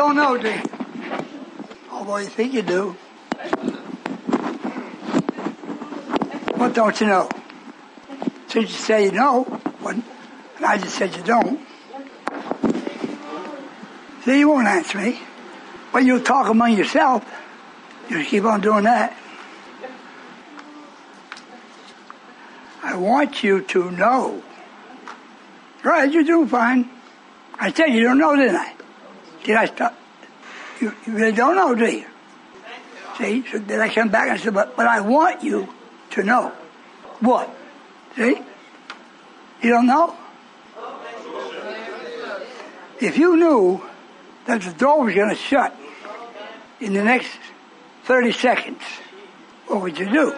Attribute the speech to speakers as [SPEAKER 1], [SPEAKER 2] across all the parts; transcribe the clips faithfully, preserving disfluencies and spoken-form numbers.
[SPEAKER 1] don't know, do you? Although you think you do. What don't you know? Since you say you know, and I just said you don't. See, you won't answer me. But you'll talk among yourself. You keep on doing that. I want you to know. Right, you're doing fine. I said you don't know, didn't I? Did I stop? You, you really don't know, do you? See, so then I come back and I said, but, but I want you to know. What? See? You don't know? If you knew that the door was going to shut in the next thirty seconds, what would you do?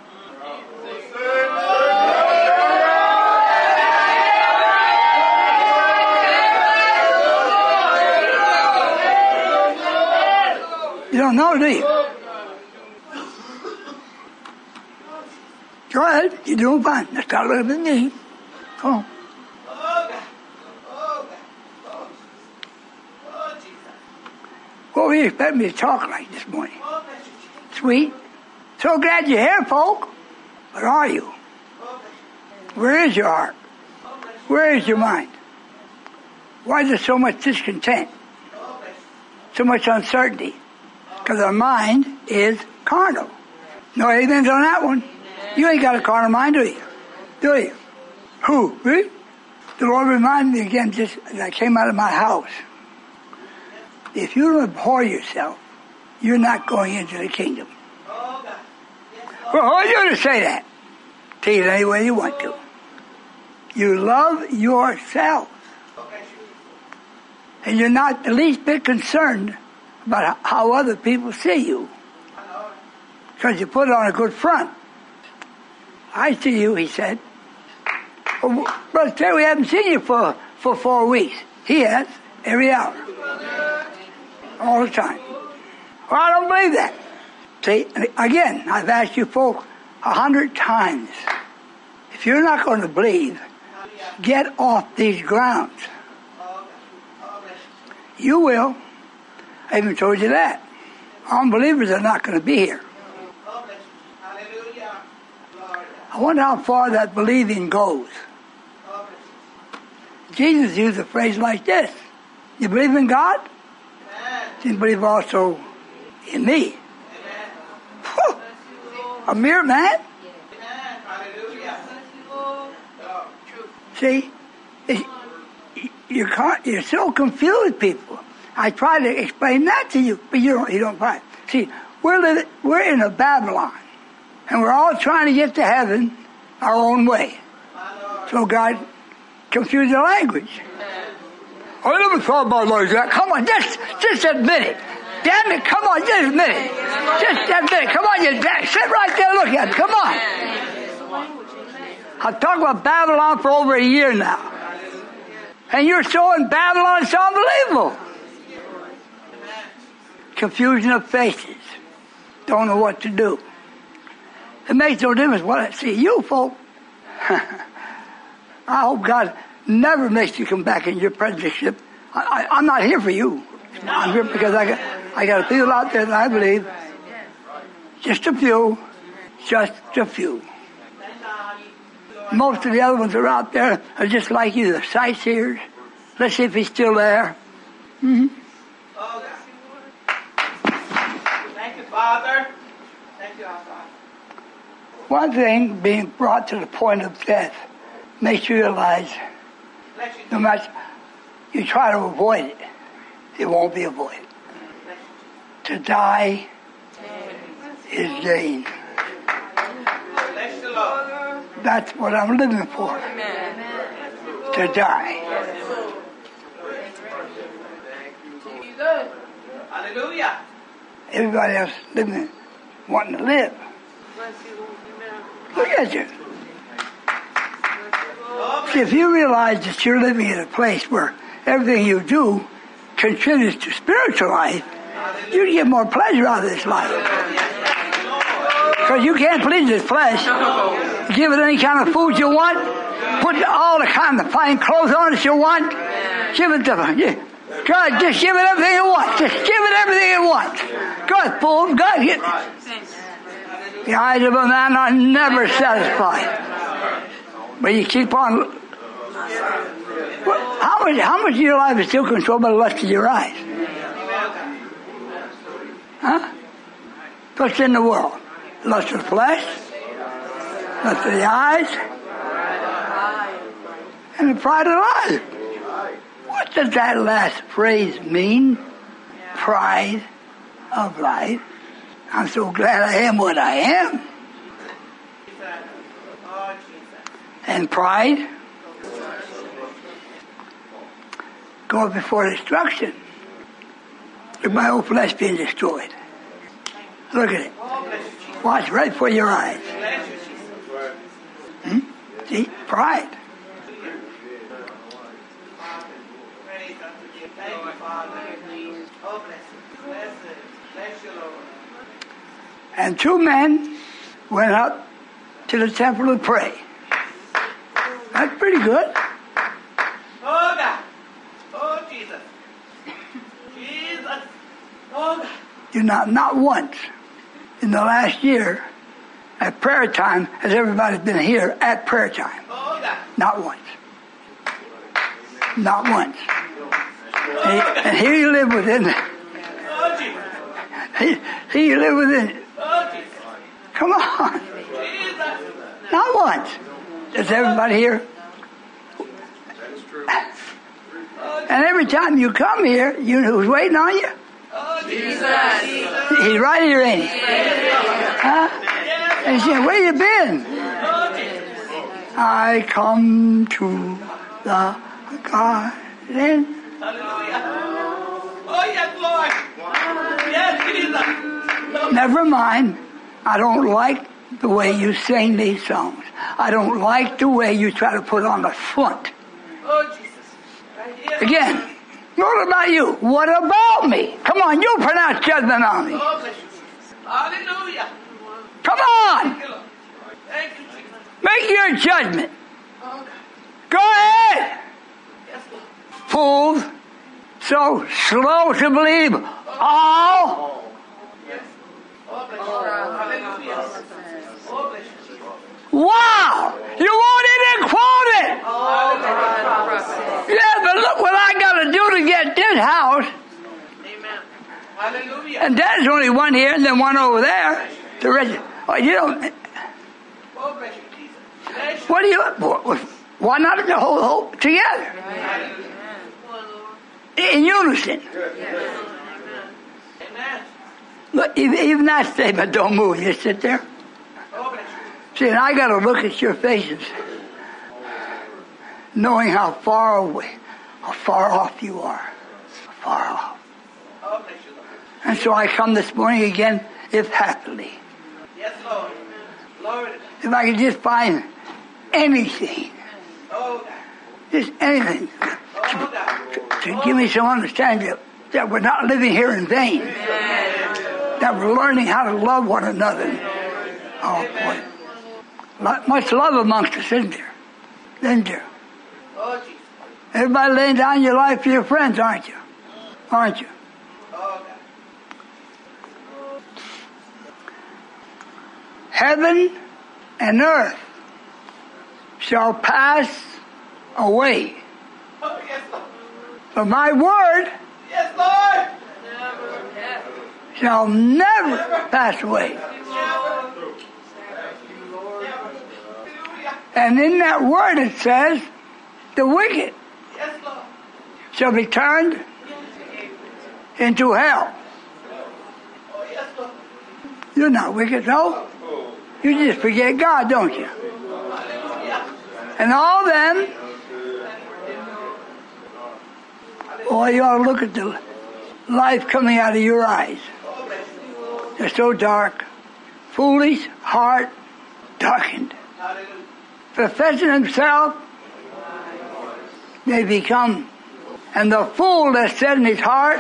[SPEAKER 1] You don't know, do you? Go ahead. You're doing fine. Let's start looking at me. Come on. What were you expecting me to talk like this morning? Sweet. So glad you're here, folk. Where are you? Where is your heart? Where is your mind? Why is there so much discontent? So much uncertainty? Because our mind is carnal. No amens on that one. You ain't got a carnal mind, do you? Do you? Who? Me? The Lord reminded me again just as I came out of my house. If you don't abhor yourself, you're not going into the kingdom. Well, who are you to say that? Take it any way you want to. You love yourself. And you're not the least bit concerned about how other people see you. Because you put on a good front. I see you, he said. Well, Brother Terry, we haven't seen you for, for four weeks. He has, every hour. All the time. Well, I don't believe that. See, again, I've asked you folk a hundred times. If you're not going to believe, get off these grounds. You will. I even told you that. Unbelievers are not going to be here. I wonder how far that believing goes. Jesus used a phrase like this. You believe in God? You believe also in me. Whew. A mere man? See, you're, you're so confused, people. I try to explain that to you, but you don't, you don't find. See, we're living, we're in a Babylon, and we're all trying to get to heaven our own way. So God confused the language. I never thought about it like that. Come on, just, just admit it. Damn it, come on, just admit it. Just admit it. Come on, you sit right there, look at it. Come on. I've talked about Babylon for over a year now. And you're so in Babylon, it's unbelievable. Confusion of faces. Don't know what to do. It makes no difference what I see. You folk, I hope God never makes you come back in your apprenticeship. I, I, I'm not here for you. I'm here because I got, I got people out there that I believe. Just a few. Just a few. Most of the other ones that are out there are just like you, the sightseers. Let's see if he's still there. Mm-hmm.
[SPEAKER 2] Thank you, Father. Thank you, our Father.
[SPEAKER 1] One thing, being brought to the point of death, makes you realize no matter you try to avoid it, it won't be avoided. To die is gain. That's what I'm living for. To die.
[SPEAKER 2] Hallelujah.
[SPEAKER 1] Everybody else living, wanting to live. Look at you. See, if you realize that you're living in a place where everything you do contributes to spiritual life, you get more pleasure out of this life. Because you can't please this flesh. Give it any kind of food you want. Put all the kind of fine clothes on that you want. Give it to yeah. God, just give it everything it wants. Just give it everything it wants. God, fool, God, get the eyes of a man are never satisfied. But you keep on. How much, how much of your life is still controlled by the lust of your eyes? Huh? What's in the world? Lust of the flesh, lust of the eyes, and the pride of life. What does that last phrase mean? Pride of life. I'm so glad I am what I am. And pride goes before destruction. Look at my old flesh being destroyed. Look at it. Watch right before your eyes. Hmm? See? Pride. And two men went up to the temple to pray. That's pretty good.
[SPEAKER 2] Oh God. Oh Jesus. Jesus. Oh God.
[SPEAKER 1] You not not once in the last year at prayer time has everybody been here at prayer time.
[SPEAKER 2] Oh God.
[SPEAKER 1] Not once. Not once. And, and here you live within.
[SPEAKER 2] Oh Jesus.
[SPEAKER 1] Here, here you live within.
[SPEAKER 2] Oh Jesus.
[SPEAKER 1] Come on.
[SPEAKER 2] Jesus.
[SPEAKER 1] Not once. Is everybody here? And every time you come here, you know who's waiting on you?
[SPEAKER 2] Oh Jesus.
[SPEAKER 1] He's right here, ain't he? Huh? And he said, where you been? I come to the garden.
[SPEAKER 2] Hallelujah. Oh yes, Lord. Yes, Jesus.
[SPEAKER 1] Never mind. I don't like the way you sing these songs. I don't like the way you try to put on the front.
[SPEAKER 2] Oh Jesus. Right here.
[SPEAKER 1] Again, what about you? What about me? Come on, you pronounce judgment on me.
[SPEAKER 2] Oh bless you, Jesus. Hallelujah.
[SPEAKER 1] Come on.
[SPEAKER 2] Thank you, Lord. Thank you, Jesus.
[SPEAKER 1] Make your judgment.
[SPEAKER 2] Oh God.
[SPEAKER 1] Go ahead.
[SPEAKER 2] Yes, Lord.
[SPEAKER 1] Fools. So slow to believe all.
[SPEAKER 2] Yes. Oh bless you. Hallelujah. Oh bless you, Jesus.
[SPEAKER 1] Wow. You won't even quote it.
[SPEAKER 2] Oh God.
[SPEAKER 1] Yeah, but look what I got to do to get this house.
[SPEAKER 2] Amen. Hallelujah.
[SPEAKER 1] And there's only one here and then one over there. The rest. Oh, you don't.
[SPEAKER 2] Oh bless you, Jesus. Bless you.
[SPEAKER 1] What do you? Why not the whole, whole together
[SPEAKER 2] Hallelujah.
[SPEAKER 1] in unison?
[SPEAKER 2] Amen.
[SPEAKER 1] Look, even even that statement don't move. You sit there.
[SPEAKER 2] Oh bless you.
[SPEAKER 1] See, and I got to look at your faces, knowing how far away, how far off you are, far off.
[SPEAKER 2] Oh bless you, Lord.
[SPEAKER 1] And so I come this morning again, if happily.
[SPEAKER 2] Yes, Lord. Glory to God.
[SPEAKER 1] If I could just find anything,
[SPEAKER 2] Oh God.
[SPEAKER 1] just anything,
[SPEAKER 2] Oh God.
[SPEAKER 1] to give me some understanding that, that we're not living here in vain, that we're learning how to love one another. Oh boy. Lot- Much love amongst us, isn't there? Isn't there?
[SPEAKER 2] Oh Jesus.
[SPEAKER 1] Everybody laying down your life for your friends, aren't you? Aren't you?
[SPEAKER 2] Oh God.
[SPEAKER 1] Heaven and earth shall pass away,
[SPEAKER 2] Oh yes, Lord.
[SPEAKER 1] but my word
[SPEAKER 2] Yes, Lord.
[SPEAKER 1] shall never pass away. And in that word it says, the wicked
[SPEAKER 2] Yes, Lord.
[SPEAKER 1] shall be turned into hell.
[SPEAKER 2] Oh yes, Lord.
[SPEAKER 1] You're not wicked, no. You just forget God, don't you? And all them, boy, you ought to look at the life coming out of your eyes. They're so dark, foolish, heart darkened. Professing himself, they become. And the fool that said in his heart,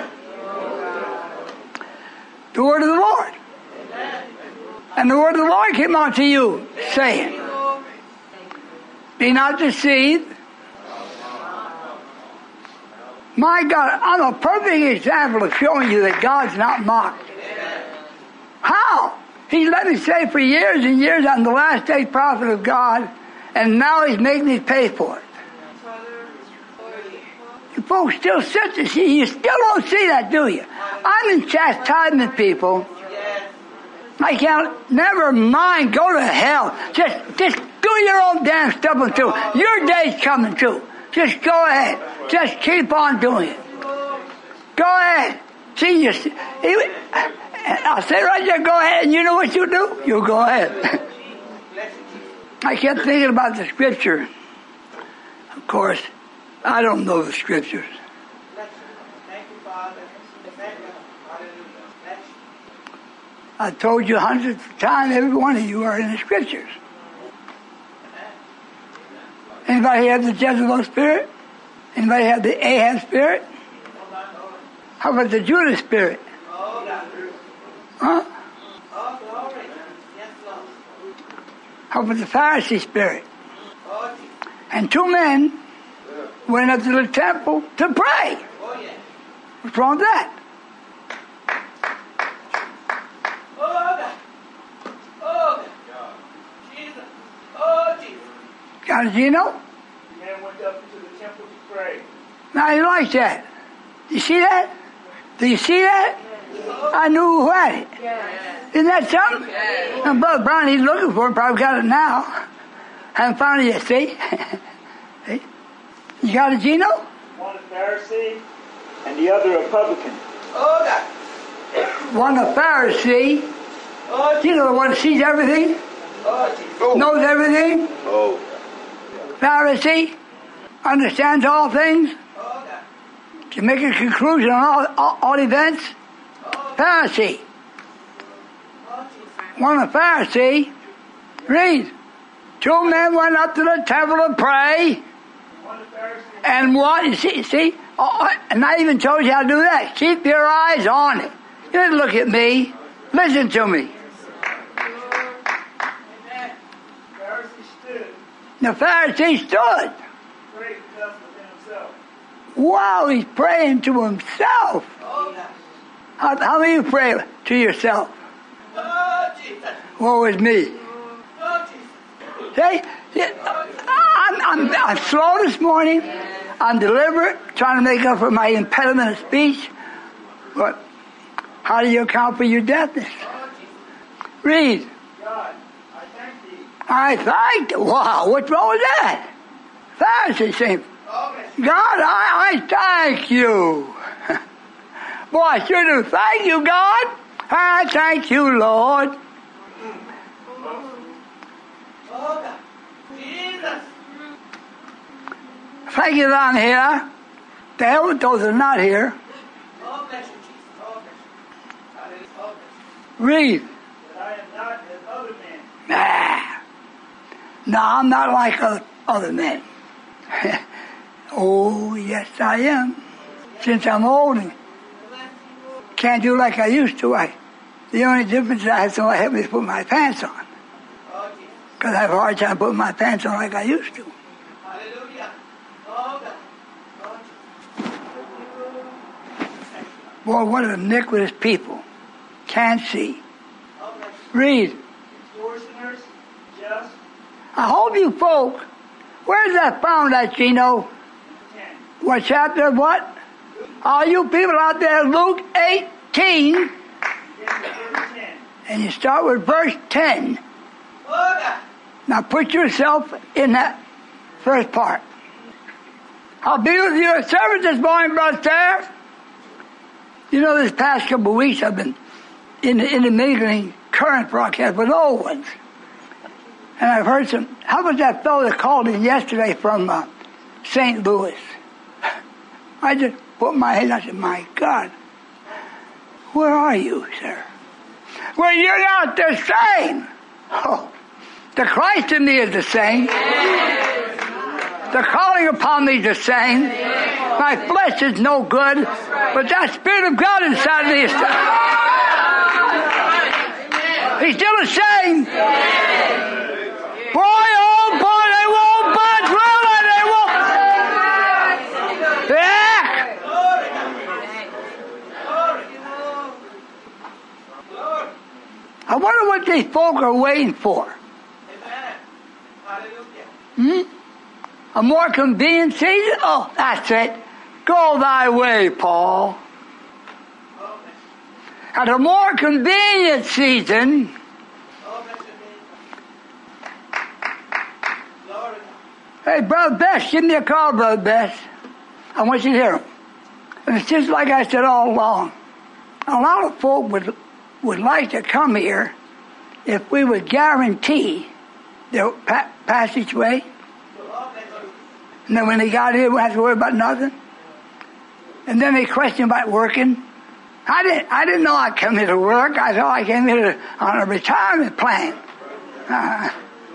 [SPEAKER 1] the word of the Lord. And the word of the Lord came unto you, saying, be not deceived. My God, I'm a perfect example of showing you that God's not mocked. How? He's let me say for years and years I'm the last day prophet of God, and now he's making me pay for it. You folks still sit to see, you still don't see that, do you? I'm in chastisement, people. I can't, never mind, go to hell. Just, just do your own damn stuff until your day's coming too. Just go ahead. Just keep on doing it. Go ahead. See, you, I'll say right there, go ahead, and you know what you do? You go ahead. I kept thinking about the scripture. Of course, I don't know the scriptures. I told you hundreds of times, every one of you are in the scriptures. Anybody have the Jezebel spirit? Anybody have the Ahab spirit? How about the Judas spirit? Huh? How about the Pharisee spirit? And two men went up to the temple to pray. What's wrong with that? Got it, you know?
[SPEAKER 3] The man went up to the temple to pray.
[SPEAKER 1] Now you like that. You see that? Do you see that? I knew who had it. Isn't that something? And Brother Brown, he's looking for it, probably got it now. Haven't found it yet, see? See? You got it, Gino?
[SPEAKER 3] One a Pharisee and the other a publican.
[SPEAKER 1] One a Pharisee. You know the one that sees everything? Knows everything?
[SPEAKER 3] Oh.
[SPEAKER 1] Pharisee. Understands all things. Can make a conclusion on all, all, all events. Pharisee. One a Pharisee. Read. Two men went up to the temple to pray. And what, you see, see, oh, and I even told you how to do that. Keep your eyes on it. You didn't look at me. Listen to me. The Pharisee stood. Wow, he's praying to himself. How, how many of you pray to yourself? Woe is me. See? I'm, I'm, I'm slow this morning. I'm deliberate, trying to make up for my impediment of speech. But how do you account for your deafness? Read.
[SPEAKER 3] God, I thank thee.
[SPEAKER 1] I thank thee. Wow, what's wrong with that? Pharisee saying, God, I, I thank you. Boy, I sure do. Thank you, God. I thank you, Lord. Thank you that I'm here. The hell with those that are not here. Read.
[SPEAKER 3] That I am not as other men.
[SPEAKER 1] Nah. No, I'm not like other men. Oh, yes, I am. Since I'm old and can't do like I used to, I, the only difference is I have somebody help me to put my pants on. Because I have a hard time putting my pants on like I used to. Boy, what an iniquitous people. Can't see. Read.
[SPEAKER 3] Extortioners, just.
[SPEAKER 1] I hope you folk, where's that found at, Gino? What chapter, what? All you people out there, Luke eighteen. And you start with verse ten. Now put yourself in that first part. I'll be with you at service this morning, Brother. You know, this past couple of weeks I've been in the intermingling current broadcast with old ones. And I've heard some, how was that fellow that called in yesterday from uh, Saint Louis? I just put my head, I said, my God, where are you, sir? Well, you're not the same. Oh, the Christ in me is the same. The calling upon me is the same. My flesh is no good, but that Spirit of God inside of me is He's still the same. Boy, oh boy, they won't budge, will they? They won't. Yeah. I wonder what these folk are waiting for.
[SPEAKER 2] Amen. Hallelujah.
[SPEAKER 1] Hmm? A more convenient season? Oh, that's it. Go thy way, Paul.
[SPEAKER 2] Oh,
[SPEAKER 1] At a more convenient season,
[SPEAKER 2] oh, bless your name. Glory.
[SPEAKER 1] hey, Brother Best, give me a call, Brother Best. I want you to hear him. And it's just like I said all along. A lot of folk would would like to come here if we would guarantee their pa- passageway.
[SPEAKER 2] Oh, bless you.
[SPEAKER 1] And then when they got here, we had to worry about nothing. And then they questioned about working. I didn't, I didn't know I'd come here to work. I thought I came here to, on a retirement plan. Uh,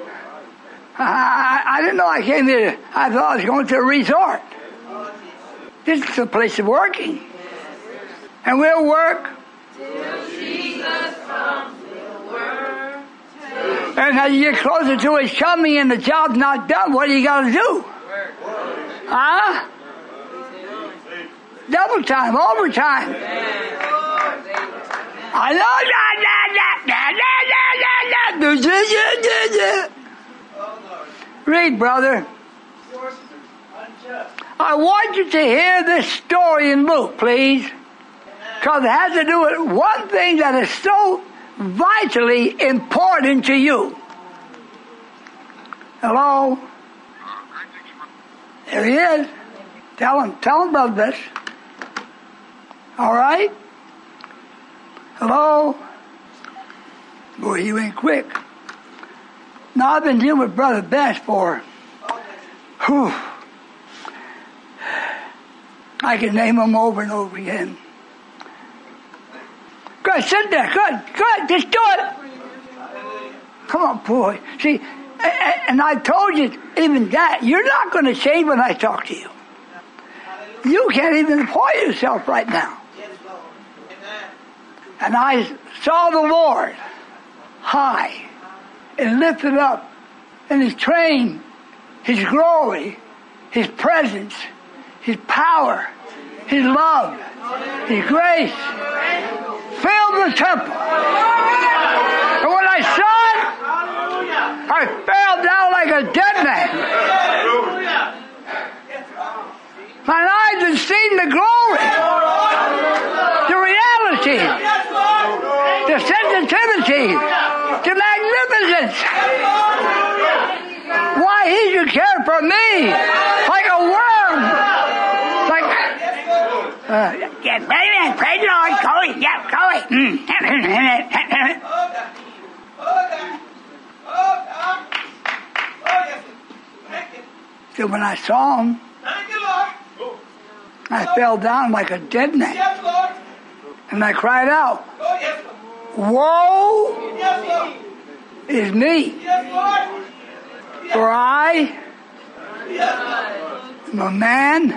[SPEAKER 1] I, I didn't know I came here. To, I thought I was going to a resort. This is a place of working. And we'll work.
[SPEAKER 2] Till Jesus comes, we'll work.
[SPEAKER 1] And as you get closer to his coming and the job's not done, what do you got to do? Huh? Double time, overtime. I know. Read, brother. I want you to hear this story in Luke, please. Because it has to do with one thing that is so vitally important to you. Hello? There he is. Tell him, tell him about this. All right? Hello? Boy, he went quick. Now, I've been dealing with Brother Best for, whew, I can name him over and over again. Good, sit there. Good, good. Just do it. Come on, boy. See, and I told you even that. You're not going to change when I talk to you. You can't even employ yourself right now. And I saw the Lord high and lifted up, and His train, His glory, His presence, His power, His love, His grace filled the temple. And when I saw it, I fell down like a dead man. My eyes had seen the glory, the reality, the sensitivity, the magnificence. Why He should care for me like a worm. Like, uh, yeah, praise, praise the Lord, go it, yeah, go it. So when I saw Him, I fell down like a dead man. And I cried out, woe is me, for I am a man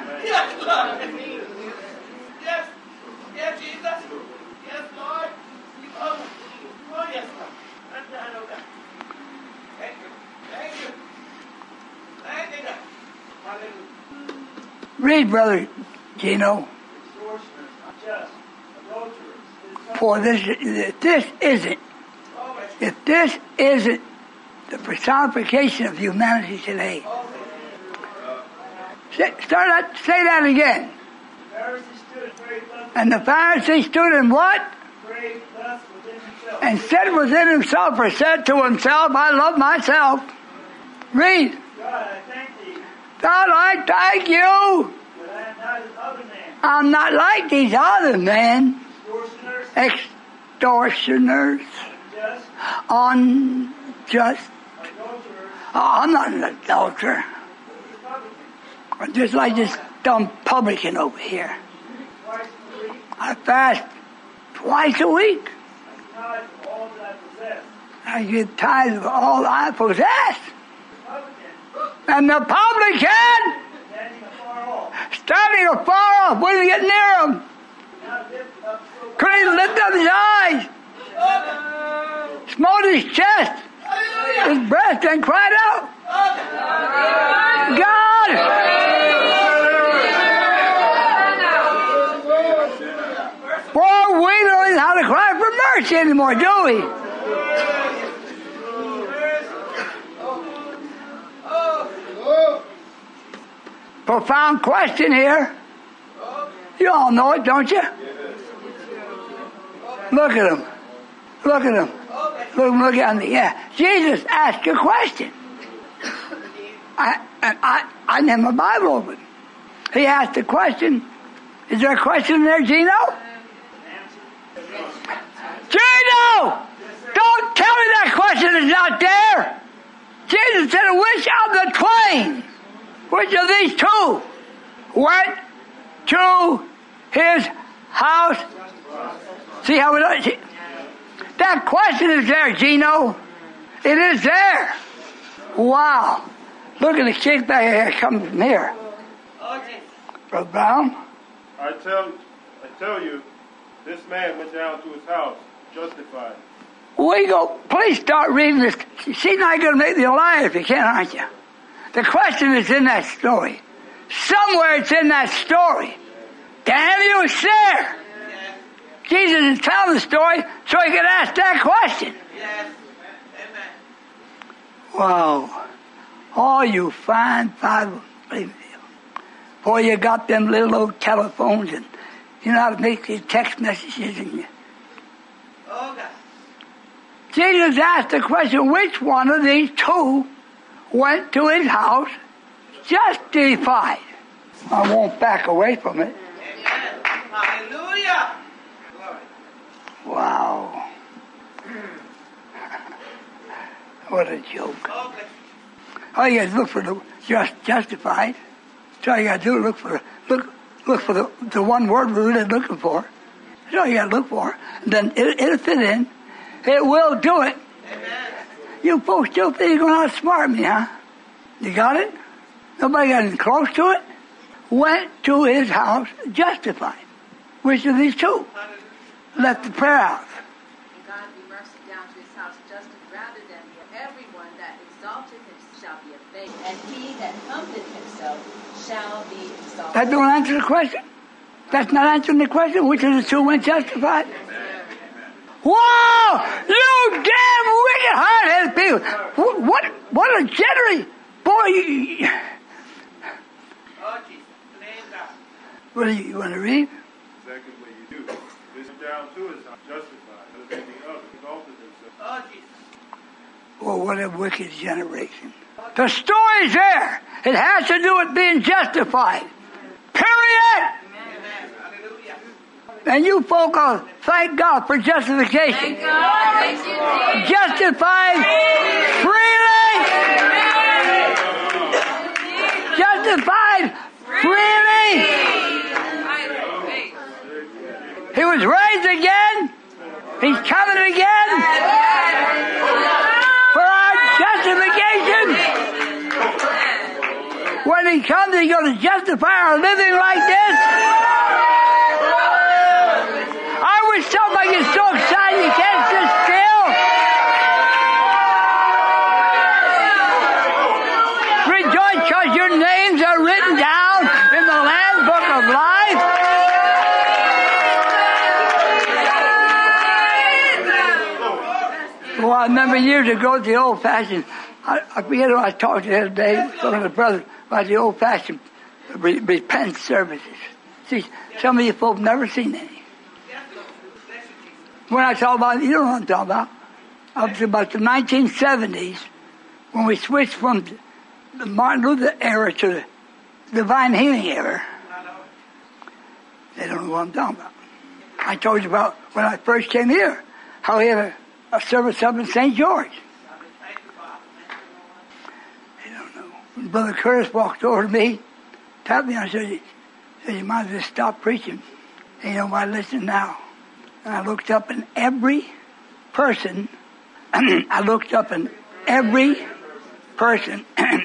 [SPEAKER 1] Read, Brother Gino. For this, if this isn't, if this isn't the personification of humanity today. Say, start that, say that again. And the Pharisee stood in what? And said within himself, or said to himself, I love myself. Read.
[SPEAKER 3] God, I thank thee.
[SPEAKER 1] God, I thank you.
[SPEAKER 3] That I am not as other men.
[SPEAKER 1] I'm not like these other men.
[SPEAKER 3] Extortioners.
[SPEAKER 1] Extortioners.
[SPEAKER 3] Just.
[SPEAKER 1] Unjust.
[SPEAKER 3] Adulterers.
[SPEAKER 1] Oh, I'm not an adulterer. I'm just like this dumb publican over here.
[SPEAKER 3] Twice a week.
[SPEAKER 1] I fast twice a week.
[SPEAKER 3] Tithe of all that I possess.
[SPEAKER 1] I give tithes of all I possess.
[SPEAKER 3] Publican.
[SPEAKER 1] And the publican,
[SPEAKER 3] Standing afar off.
[SPEAKER 1] standing afar off, wouldn't get near him.
[SPEAKER 3] Now lift up so
[SPEAKER 1] Couldn't even lift up his eyes. Smote his chest, his breast, and cried out, God! Boy, we don't know how to cry for mercy anymore, do we? Profound question here. You all know it, don't you? Look at him. Look at him. Look, look at me. Yeah. Jesus asked a question. I, and I, I didn't have my Bible open. He asked a question. Is there a question in there, Gino? Gino! Don't tell me that question is not there. Jesus said, which of the twain, which of these two went to his house? See how it is? That question is there, Gino. It is there. Wow. Look at the kick back here coming from here. Brother Brown?
[SPEAKER 4] I tell, I tell you, this man went down to his house, justified.
[SPEAKER 1] We go, please start reading this. She's not going to make me a liar if you can, aren't you? The question is in that story. Somewhere it's in that story. Daniel was there. Yes. Jesus is telling the story so he could ask that question. Yes. Amen. Wow. Oh, you fine five. Boy, you got them little old telephones and you know how to make these text messages and you. Okay. Jesus asked the question, which one of these two went to his house justified? I won't back away from it.
[SPEAKER 2] Amen. Hallelujah.
[SPEAKER 1] Wow. What a joke.
[SPEAKER 2] Okay.
[SPEAKER 1] All you got to look for the just justified. That's all you got to do. Look for look look for the the one word we're really looking for. That's all you got to look for. And then it, it'll fit in. It will do it.
[SPEAKER 2] Amen.
[SPEAKER 1] You folks still think you're going to outsmart me, huh? You got it? Nobody got any close to it? Went to his house justified. Which of these two? Left the prayer out.
[SPEAKER 5] God be mercy down to his house justice rather than everyone that exalteth himself shall be abased, and he that humbleth himself shall be exalted.
[SPEAKER 1] That don't answer the question. That's not answering the question. Which of the two went justified? Whoa! You damn wicked hard-headed people! What? What, what a jittery boy! You,
[SPEAKER 2] Oh, Jesus.
[SPEAKER 1] what do you, you want to read?
[SPEAKER 4] Exactly what you do. This down to his house, justified. Does anything other, exalted himself.
[SPEAKER 2] Oh, Jesus.
[SPEAKER 1] Oh, what a wicked generation. The story's there. It has to do with being justified. Period!
[SPEAKER 2] Amen. Hallelujah.
[SPEAKER 1] And you folk are, thank God for justification.
[SPEAKER 5] Thank God. Thank you, Jesus.
[SPEAKER 1] Justified freely. Justified freely. He was raised again. He's coming again for our justification. When he comes, he's going to justify our living like this. I wish somebody gets so excited you can't sit still. Rejoice because your names are written down in the Lamb's Book of Life. Well, I remember years ago the old-fashioned, I, I forget who I talked to the other day, some of the brothers, about the old-fashioned re- repentance services. See, some of you folks never seen any. When I talk about, you don't know what I'm talking about. Up to about the nineteen seventies, when we switched from the Martin Luther era to the divine healing era. They don't know what I'm talking about. I told you about when I first came here, how we had a, a service up in Saint George. They don't know. When Brother Curtis walked over to me, tapped me, I said, said you might as well stop preaching. Ain't nobody listening now. And I looked up and every person, I looked up and every person,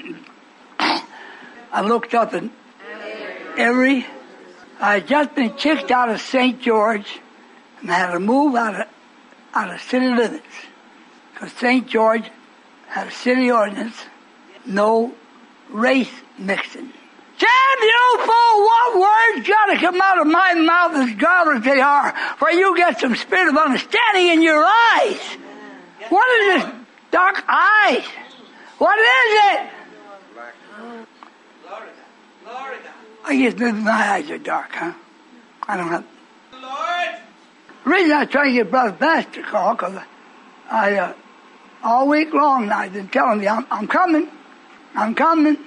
[SPEAKER 1] I looked up and every, I had just been kicked out of Saint George and I had to move out of, out of city limits. Because Saint George had a city ordinance, no race mixing. Damn you fool, what words gotta come out of my mouth as God as they are, for you get some spirit of understanding in your eyes. What is this dark eyes? What is it? I guess maybe my eyes are dark, huh? I don't know. The reason I was trying to get Brother Best to call, because I, uh, all week long now, I've been telling me, I'm, I'm coming. I'm coming.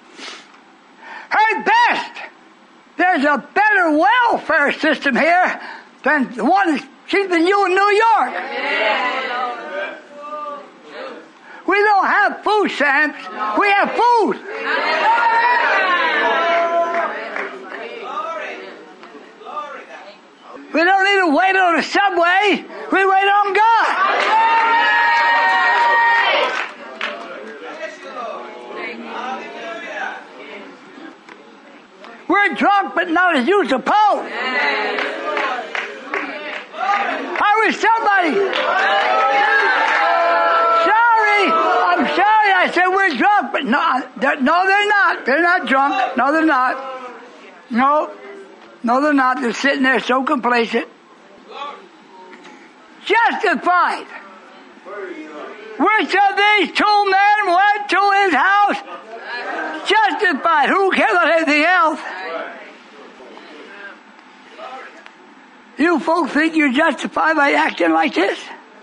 [SPEAKER 1] Hey, Best! There's a better welfare system here than the one that's keeping you in New York. Yeah. We don't have food stamps. We have food. We don't need to wait on the subway. We wait on God. We're drunk, but not as you suppose. I wish somebody. Sorry, I'm sorry. I said we're drunk, but no, they're, no, they're not. They're not drunk. No, they're not. No, no, they're not. They're sitting there so complacent. Justified. Which of these two men went to his house? Justified. Who cares about anything else? You folks think you're justified by acting like this?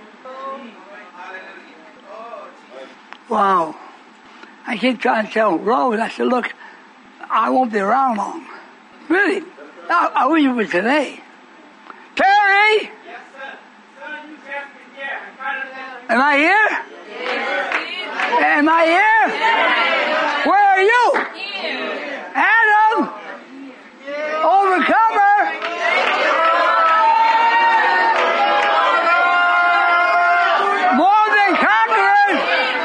[SPEAKER 1] Wow. I keep trying to tell Rose, I said, look, I won't be around long. Really? I, I wish it was today. Terry?
[SPEAKER 3] Yes, sir. Son, you just been here. I'm trying to let you.
[SPEAKER 1] Am I here?
[SPEAKER 3] Yes.
[SPEAKER 1] Am I here?
[SPEAKER 3] Yes.
[SPEAKER 1] Where are you?
[SPEAKER 3] Here.
[SPEAKER 1] Adam? Yes. Overcomer? More than conquerors?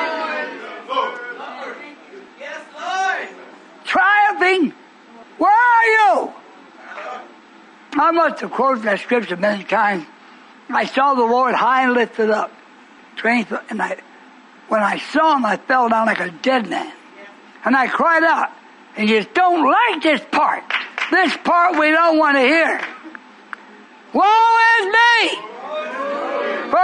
[SPEAKER 3] Yes, Lord.
[SPEAKER 1] Triumphing? Where are you? I must have quoted that scripture many times. I saw the Lord high and lifted up. And I, when I saw him, I fell down like a dead man. And I cried out, and you don't like this part. This part we don't want to hear. Woe is me! For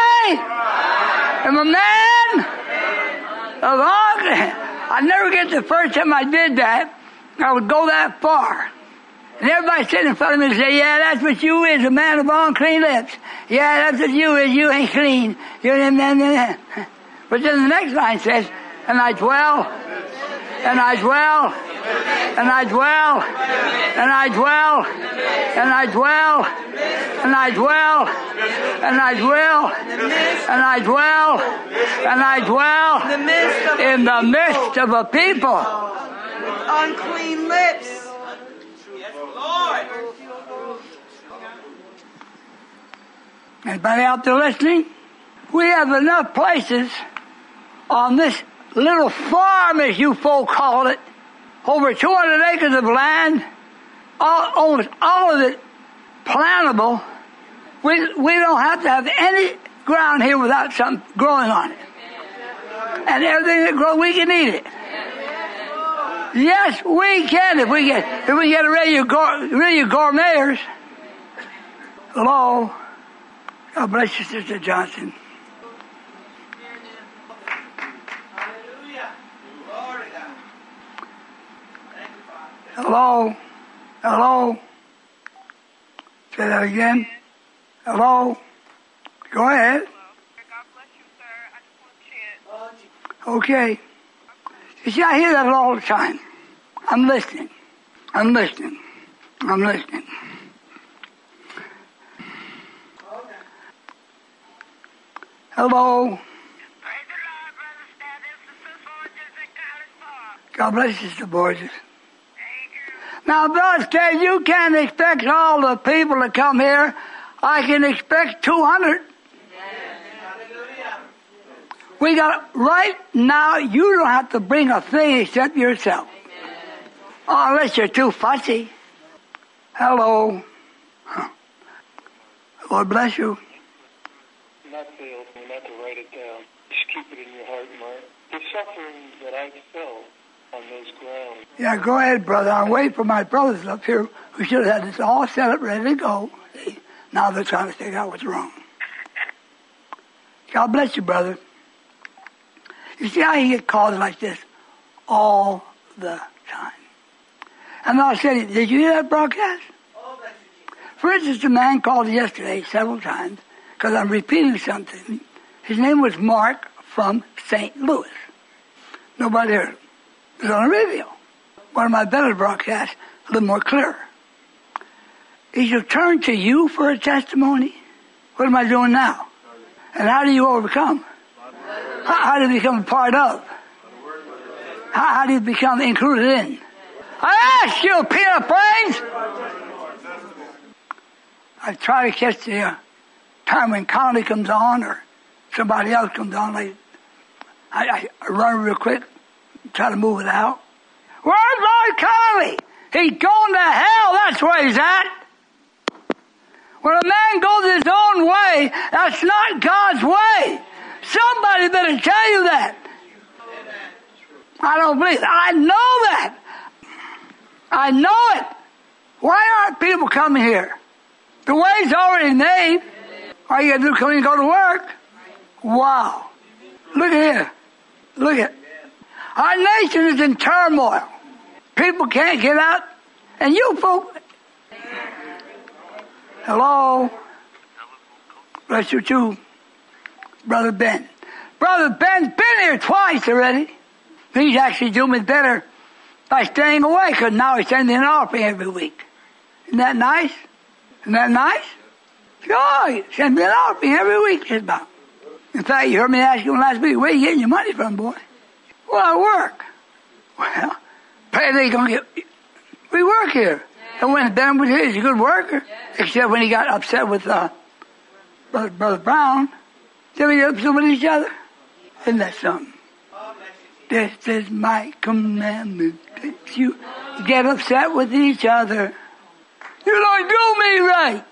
[SPEAKER 1] I am a man of all. I never get the first time I did that, I would go that far. And everybody sitting in front of me and say, yeah, that's what you is, a man of unclean lips. Yeah, that's what you is, you ain't clean. You're in that. But then the next line says, and I dwell, and I dwell, and I dwell, and I dwell, and I dwell, and I dwell, and I dwell, and I dwell, and I dwell in the midst of a people.
[SPEAKER 2] Unclean lips.
[SPEAKER 1] Anybody out there listening? We have enough places on this little farm, as you folk call it, over two hundred acres of land, all, almost all of it plantable. We, we don't have to have any ground here without something growing on it. And everything that grows, we can eat it. Yes, we can if we get if we get regular regular gourmeters. Hello. God bless you, Sister Johnson. Hello. Hello. Say that again. Hello. Go ahead.
[SPEAKER 6] God bless you, sir. I just want to chat.
[SPEAKER 1] Okay. You see, I hear that all the time. I'm listening. I'm listening. I'm listening. Hello.
[SPEAKER 6] Praise the Lord, Brother Stan. This is Sister Borges in College Park.
[SPEAKER 1] God bless you, Sister Borges.
[SPEAKER 6] Thank you.
[SPEAKER 1] Now, Brother Stan, you can't expect all the people to come here. I can expect two hundred. We got, right now, you don't have to bring a thing except yourself. Oh, unless you're too fussy. Hello. Huh. Lord bless you.
[SPEAKER 7] Not to, not to write it down. Just keep it in your heart and mind. The suffering that I felt on those grounds.
[SPEAKER 1] Yeah, go ahead, brother. I'm waiting for my brothers up here who should have had this all set up, ready to go. See? Now they're trying to figure out what's wrong. God bless you, brother. You see how you get calls like this all the time. And I said, did you hear that broadcast? For instance, a man called yesterday several times because I'm repeating something. His name was Mark from Saint Louis. Nobody heard him. It was on the radio. One of my better broadcasts, a little more clear. He shall turn to you for a testimony. What am I doing now? And how do you overcome? How, how do you become a part of? How, how do you become included in? I ask you, peanut brains! I try to catch the uh, time when Conley comes on or somebody else comes on. Like, I, I run real quick, try to move it out. Where's Lord Conley? He's going to hell. That's where he's at. When a man goes his own way, that's not God's way. Somebody better tell you that. I don't believe it. I know that. I know it. Why aren't people coming here? The way's already made. All you got to do is come in and go to work. Wow. Look at here. Look at it. Our nation is in turmoil. People can't get out. And you folks... Hello? Bless you too, Brother Ben. Brother Ben's been here twice already. He's actually doing it better by staying away, because now he's sending an offering every week. Isn't that nice? Isn't that nice? Oh, he sends me an offering every week, just about. In fact, you heard me ask him last week, where are you getting your money from, boy? Well, I work. Well, pay gonna get... We work here. And when Ben was here, he's a good worker. Except when he got upset with uh, Brother, Brother Brown. Then we get upset with each other. Isn't that something? This is my commandment, that you get upset with each other. You don't do me right.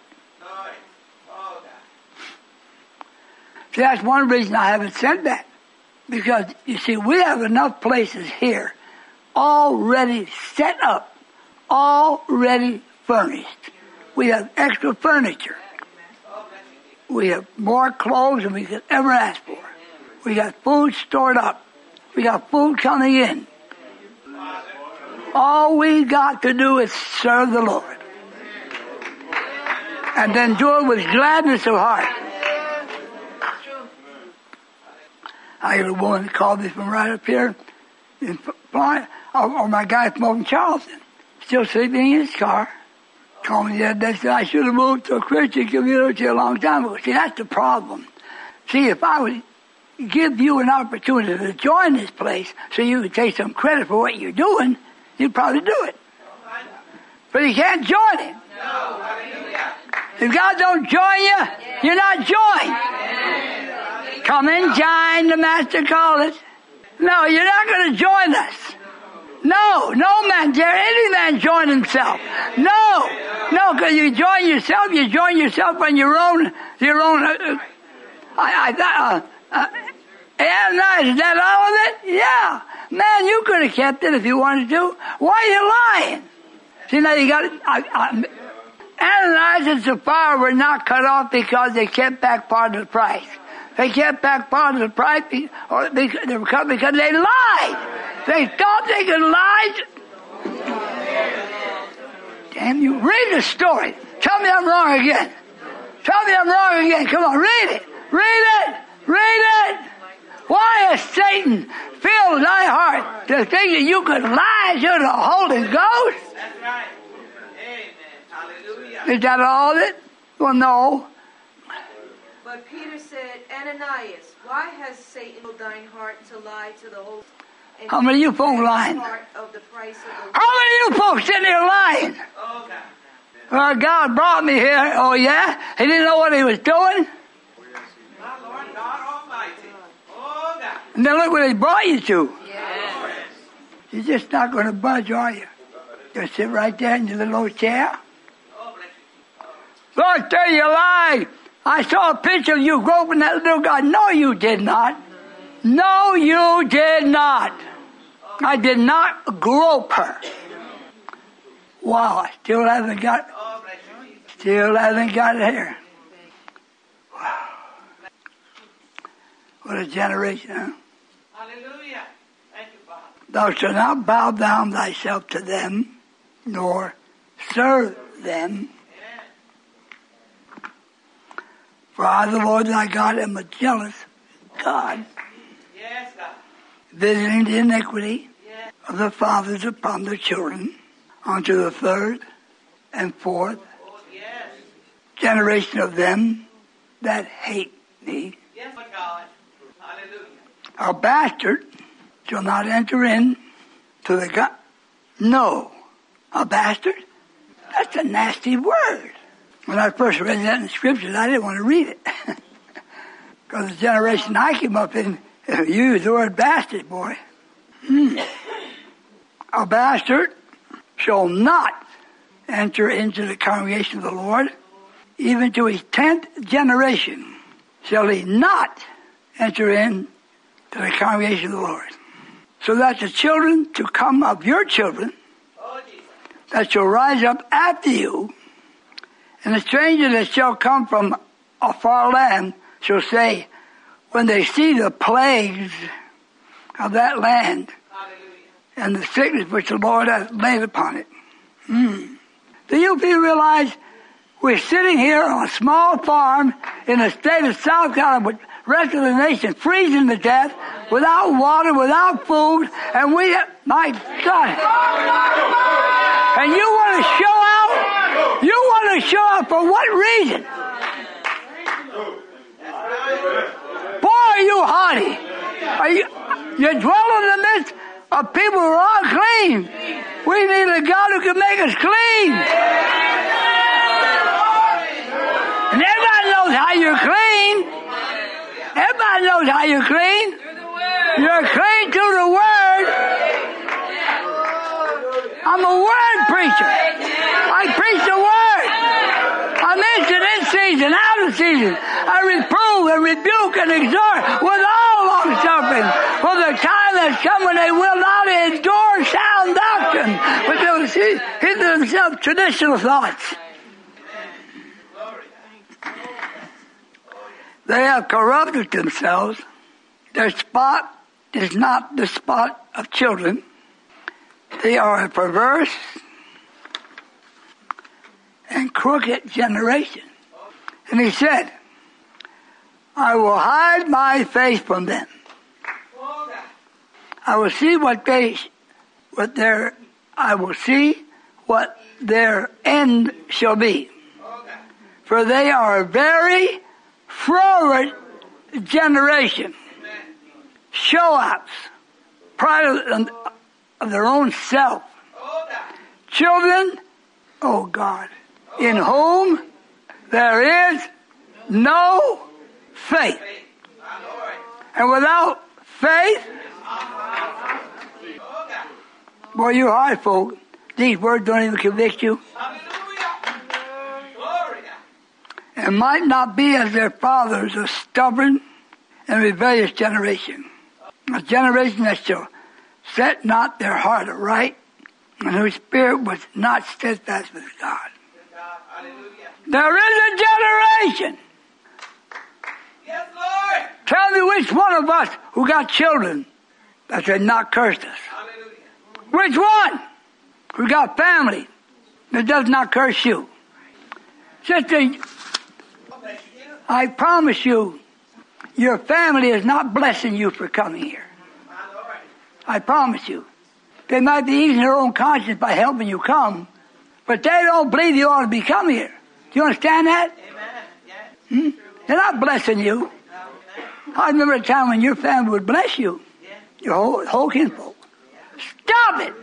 [SPEAKER 1] See, that's one reason I haven't said that. Because, you see, we have enough places here already set up, already furnished. We have extra furniture. We have more clothes than we could ever ask for. We got food stored up. We got food coming in. All we got to do is serve the Lord. And then do it with gladness of heart. I had a woman that called me from right up here in Florida, or my guy from over in Charleston, still sleeping in his car. Called me the other day, said I should have moved to a Christian community a long time ago. See, that's the problem. See, if I would give you an opportunity to join this place so you could take some credit for what you're doing, you'd probably do it. But you can't join him. If God don't join you, you're not joined. Come and join the Master College. No, you're not going to join us. No, no man dare any man join himself. No, no, because you join yourself, you join yourself on your own, your own. Uh, I, I, uh, uh, Ananias, is that all of it? Yeah, man, you could have kept it if you wanted to. Why are you lying? See, now you got it. I, I, Ananias and Sapphira were not cut off because they kept back part of the price. They kept back part of the price, or they, they were cut because they lied. They thought they could lie. Damn you. Read the story. Tell me I'm wrong again. Tell me I'm wrong again. Come on, read it. Read it. Read it. Why has Satan filled thy heart to think that you could lie to the Holy Ghost?
[SPEAKER 2] That's right. Amen. Hallelujah.
[SPEAKER 1] Is that all of it? Well, no.
[SPEAKER 5] But Peter said, Ananias, why has Satan filled thine heart to lie to the Holy Ghost?
[SPEAKER 1] How many of you folks lying?
[SPEAKER 5] Of the price of the
[SPEAKER 1] How many of you folks sitting there lying?
[SPEAKER 2] Oh, God.
[SPEAKER 1] Well, God brought me here. Oh, yeah? He didn't know what he was doing?
[SPEAKER 2] My Lord God Almighty. Oh, God.
[SPEAKER 1] And then look what he brought you to.
[SPEAKER 2] Yes.
[SPEAKER 1] You're just not going to budge, are you? Just sit right there in your little old chair.
[SPEAKER 2] Oh, bless you.
[SPEAKER 1] Lord, tell you a lie. I saw a picture of you groping that little girl. No, you did not. No, you did not. I did not grope her. Wow, I still haven't got, still haven't got it here. Wow. What a generation, huh?
[SPEAKER 2] Hallelujah. Thank you, Father.
[SPEAKER 1] Thou shalt not bow down thyself to them, nor serve them. For I, the Lord thy God, am a jealous God,
[SPEAKER 2] Yes, God.
[SPEAKER 1] visiting the iniquity
[SPEAKER 2] Yes.
[SPEAKER 1] of the fathers upon their children, unto the third and fourth
[SPEAKER 2] Oh, yes.
[SPEAKER 1] generation of them that hate me.
[SPEAKER 2] Yes, my God. Hallelujah.
[SPEAKER 1] A bastard shall not enter in to the God. No. A bastard? That's a nasty word. When I first read that in the scriptures, I didn't want to read it. Because the generation I came up in used the word bastard, boy. Mm. A bastard shall not enter into the congregation of the Lord, even to his tenth generation shall he not enter in to the congregation of the Lord. So that the children to come of your children
[SPEAKER 2] Oh, Jesus.
[SPEAKER 1] that shall rise up after you, and the stranger that shall come from a far land shall say, when they see the plagues of that land
[SPEAKER 2] Hallelujah.
[SPEAKER 1] and the sickness which the Lord hath laid upon it. Mm. Do you people realize we're sitting here on a small farm in the state of South Carolina with the rest of the nation freezing to death, without water, without food, and we, my God. And you want to show out? You want to show out for what reason? Boy, are you haughty. Are you, you dwell in the midst of people who are unclean. We need a God who can make us clean. And everybody knows how you're clean. Everybody knows how you're clean. You're clean through the Word. I'm a Word preacher. I preach the Word. I'm instant in season, out of season. I reprove and rebuke and exhort with all long suffering. For the time has come when they will not endure sound doctrine, but they will see into themselves traditional thoughts. They have corrupted themselves. Their spot is not the spot of children. They are a perverse and crooked generation. And he said, I will hide my face from them. I will see what they, what their, I will see what their end shall be. For they are a very froward generation. Show-offs. Pride of, of their own self. Children, oh God, in whom there is no faith. And without faith, boy, you hard folk. These words don't even convict you. And might not be as their fathers, a stubborn and rebellious generation. A generation that shall set not their heart aright, and whose spirit was not steadfast with God. There is a generation.
[SPEAKER 2] Yes, Lord.
[SPEAKER 1] Tell me which one of us who got children that had not cursed us.
[SPEAKER 2] Hallelujah.
[SPEAKER 1] Which one who got family that does not curse you? Sister, I promise you, your family is not blessing you for coming here. I promise you. They might be easing their own conscience by helping you come, but they don't believe you ought to be coming here. Do you understand that? Hmm? They're not blessing you. I remember a time when your family would bless you, your whole, whole kinfolk. Stop it!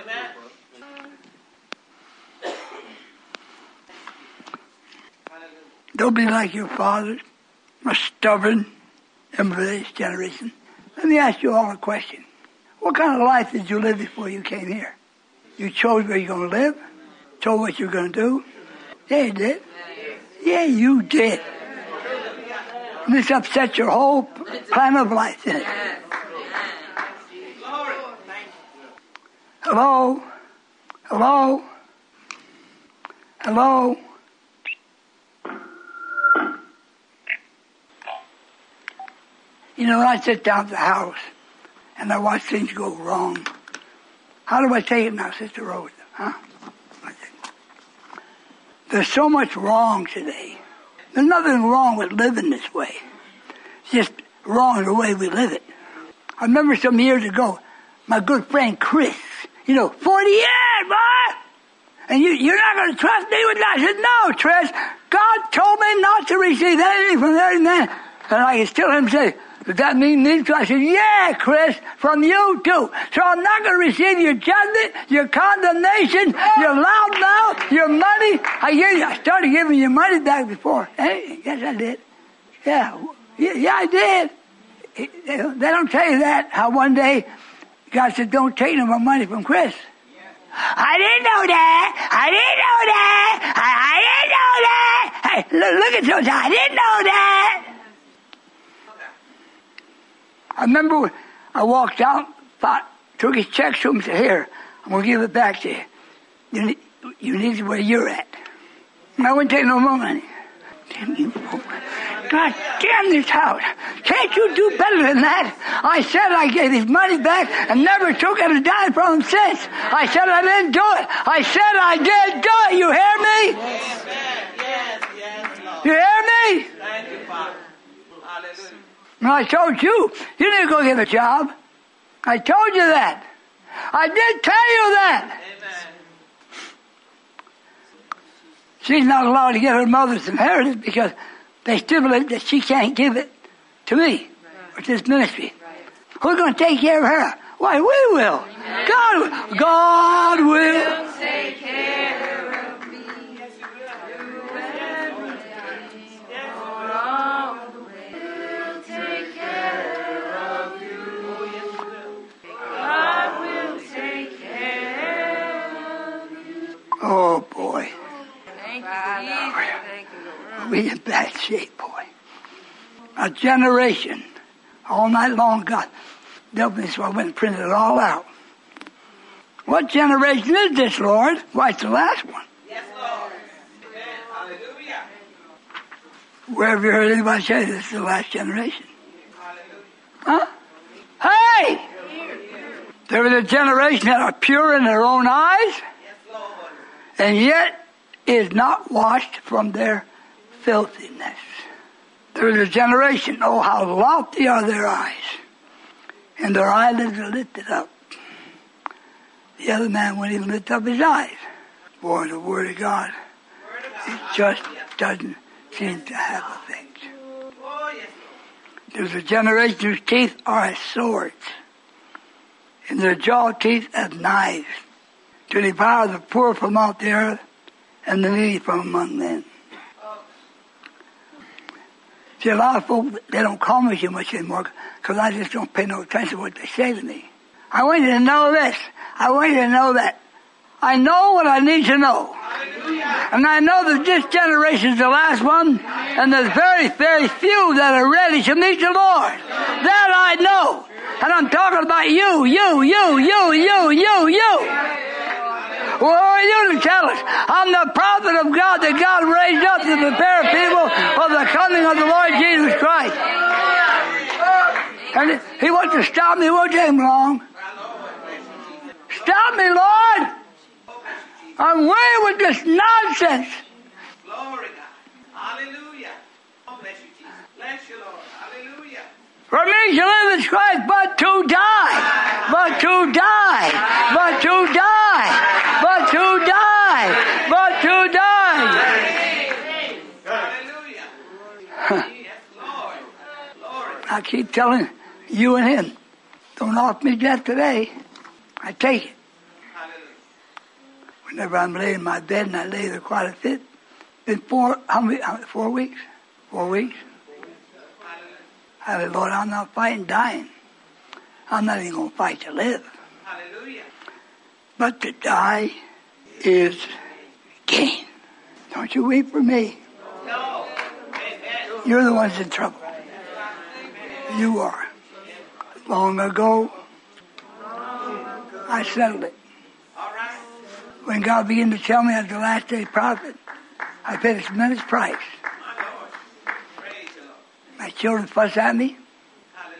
[SPEAKER 1] Don't be like your fathers, a stubborn and rebellious generation. Let me ask you all a question. What kind of life did you live before you came here? You chose where you're going to live? Chose what you're going to do? Yeah, you did. Yeah, you did. And this upset your whole plan of life, didn't it? Hello? Hello? Hello? You know, when I sit down at the house and I watch things go wrong, how do I take it now, Sister Rose? Huh? There's so much wrong today. There's nothing wrong with living this way. It's just wrong the way we live it. I remember some years ago, my good friend Chris, you know, forty years, boy! And you, you're not going to trust me with that? I said, no, Trish, God told me not to receive anything from every man. And I could still hear him say, does that mean me too? I said, yeah, Chris, from you too. So I'm not going to receive your judgment, your condemnation, your loud mouth, your money. I, gave you, I started giving you money back before. Hey, yes, I did. Yeah, yeah, yeah, I did. They don't tell you that, how one day God said, don't take no more money from Chris. I didn't know that. I didn't know that. I, I didn't know that. Hey, look, look at those. I didn't know that. I remember I walked out, thought, took his check to him and said, here, I'm going to give it back to you. You need, you need it where you're at. And I wouldn't take no more money. Damn you. God damn this house. Can't you do better than that? I said I gave his money back and never took it a dime from him since. I said I didn't do it. I said I did do it. You hear me?
[SPEAKER 2] Yes, yes, yes, Lord.
[SPEAKER 1] You hear me?
[SPEAKER 2] Thank you, Father. Hallelujah.
[SPEAKER 1] And I told you, you didn't go get a job. I told you that. I did tell you that.
[SPEAKER 2] Amen.
[SPEAKER 1] She's not allowed to get her mother's inheritance because they stipulate that she can't give it to me or to this ministry. Who's going to take care of her? Why, we will. God, God will
[SPEAKER 5] take care of me. Take care of you. God will take care of you.
[SPEAKER 1] Oh, boy.
[SPEAKER 5] Thank you, Jesus. Thank you, Lord.
[SPEAKER 1] We in bad shape, boy. A generation, all night long, God dealt me, so I went and printed it all out. What generation is this, Lord? Why, it's the last one.
[SPEAKER 2] Yes, Lord. Amen. Hallelujah.
[SPEAKER 1] Where have you heard anybody say this is the last generation?
[SPEAKER 2] Hallelujah.
[SPEAKER 1] Huh? Hey! There was a generation that are pure in their own eyes,
[SPEAKER 2] Yes, Lord.
[SPEAKER 1] and yet is not washed from their filthiness. There is a generation, oh, how lofty are their eyes, and their eyelids are lifted up. The other man wouldn't even lift up his eyes. Boy, the Word of God, it just doesn't seem to have effect.
[SPEAKER 2] Oh, yes, Lord.
[SPEAKER 1] There's a generation whose teeth are as swords, and their jaw teeth as knives, to devour the poor from out the earth and the needy from among men. See, a lot of folk, they don't call me too much anymore because I just don't pay no attention to what they say to me. I want you to know this. I want you to know that I know what I need to know.
[SPEAKER 2] Hallelujah.
[SPEAKER 1] And I know that this generation is the last one, and there's very, very few that are ready to meet the Lord. That I know. And I'm talking about you, you, you, you, you, you, you. Who are you to tell us? I'm the prophet of God that God raised up to prepare people for the coming of the Lord Jesus Christ. And he wants to stop me. It won't take him long. Stop me, Lord. I'm way with this nonsense.
[SPEAKER 2] Glory God. Hallelujah. Oh, bless you, Jesus. Bless you, Lord. Hallelujah.
[SPEAKER 1] For me to live is Christ, but to die, but to die, but to die, but to die, but to die.
[SPEAKER 2] Hallelujah. Yes, Lord. Glory.
[SPEAKER 1] I keep telling you and him, don't offer me death today. I take it.
[SPEAKER 2] Hallelujah.
[SPEAKER 1] Whenever I'm laying in my bed and I lay there quite a bit, been four, how many, how, four weeks? Four weeks? I said, Lord, I'm not fighting dying. I'm not even going to fight to live.
[SPEAKER 2] Hallelujah.
[SPEAKER 1] But to die is gain. Don't you weep for me.
[SPEAKER 2] No.
[SPEAKER 1] You're the ones in trouble. You are. Long ago, I settled it.
[SPEAKER 2] All right.
[SPEAKER 1] When God began to tell me I was the last day prophet, I paid a tremendous price.
[SPEAKER 2] My Lord. Praise the Lord.
[SPEAKER 1] My children fuss at me.
[SPEAKER 2] Hallelujah.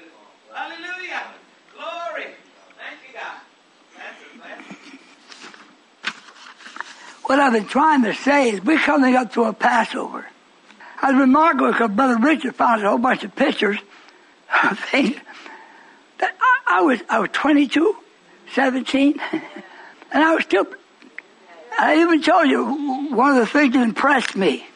[SPEAKER 1] what I've been trying to say is we're coming up to a Passover. I was remarkable because Brother Richard found a whole bunch of pictures of things that I, I was I was twenty-two, seventeen, and I was still. I even told you one of the things that impressed me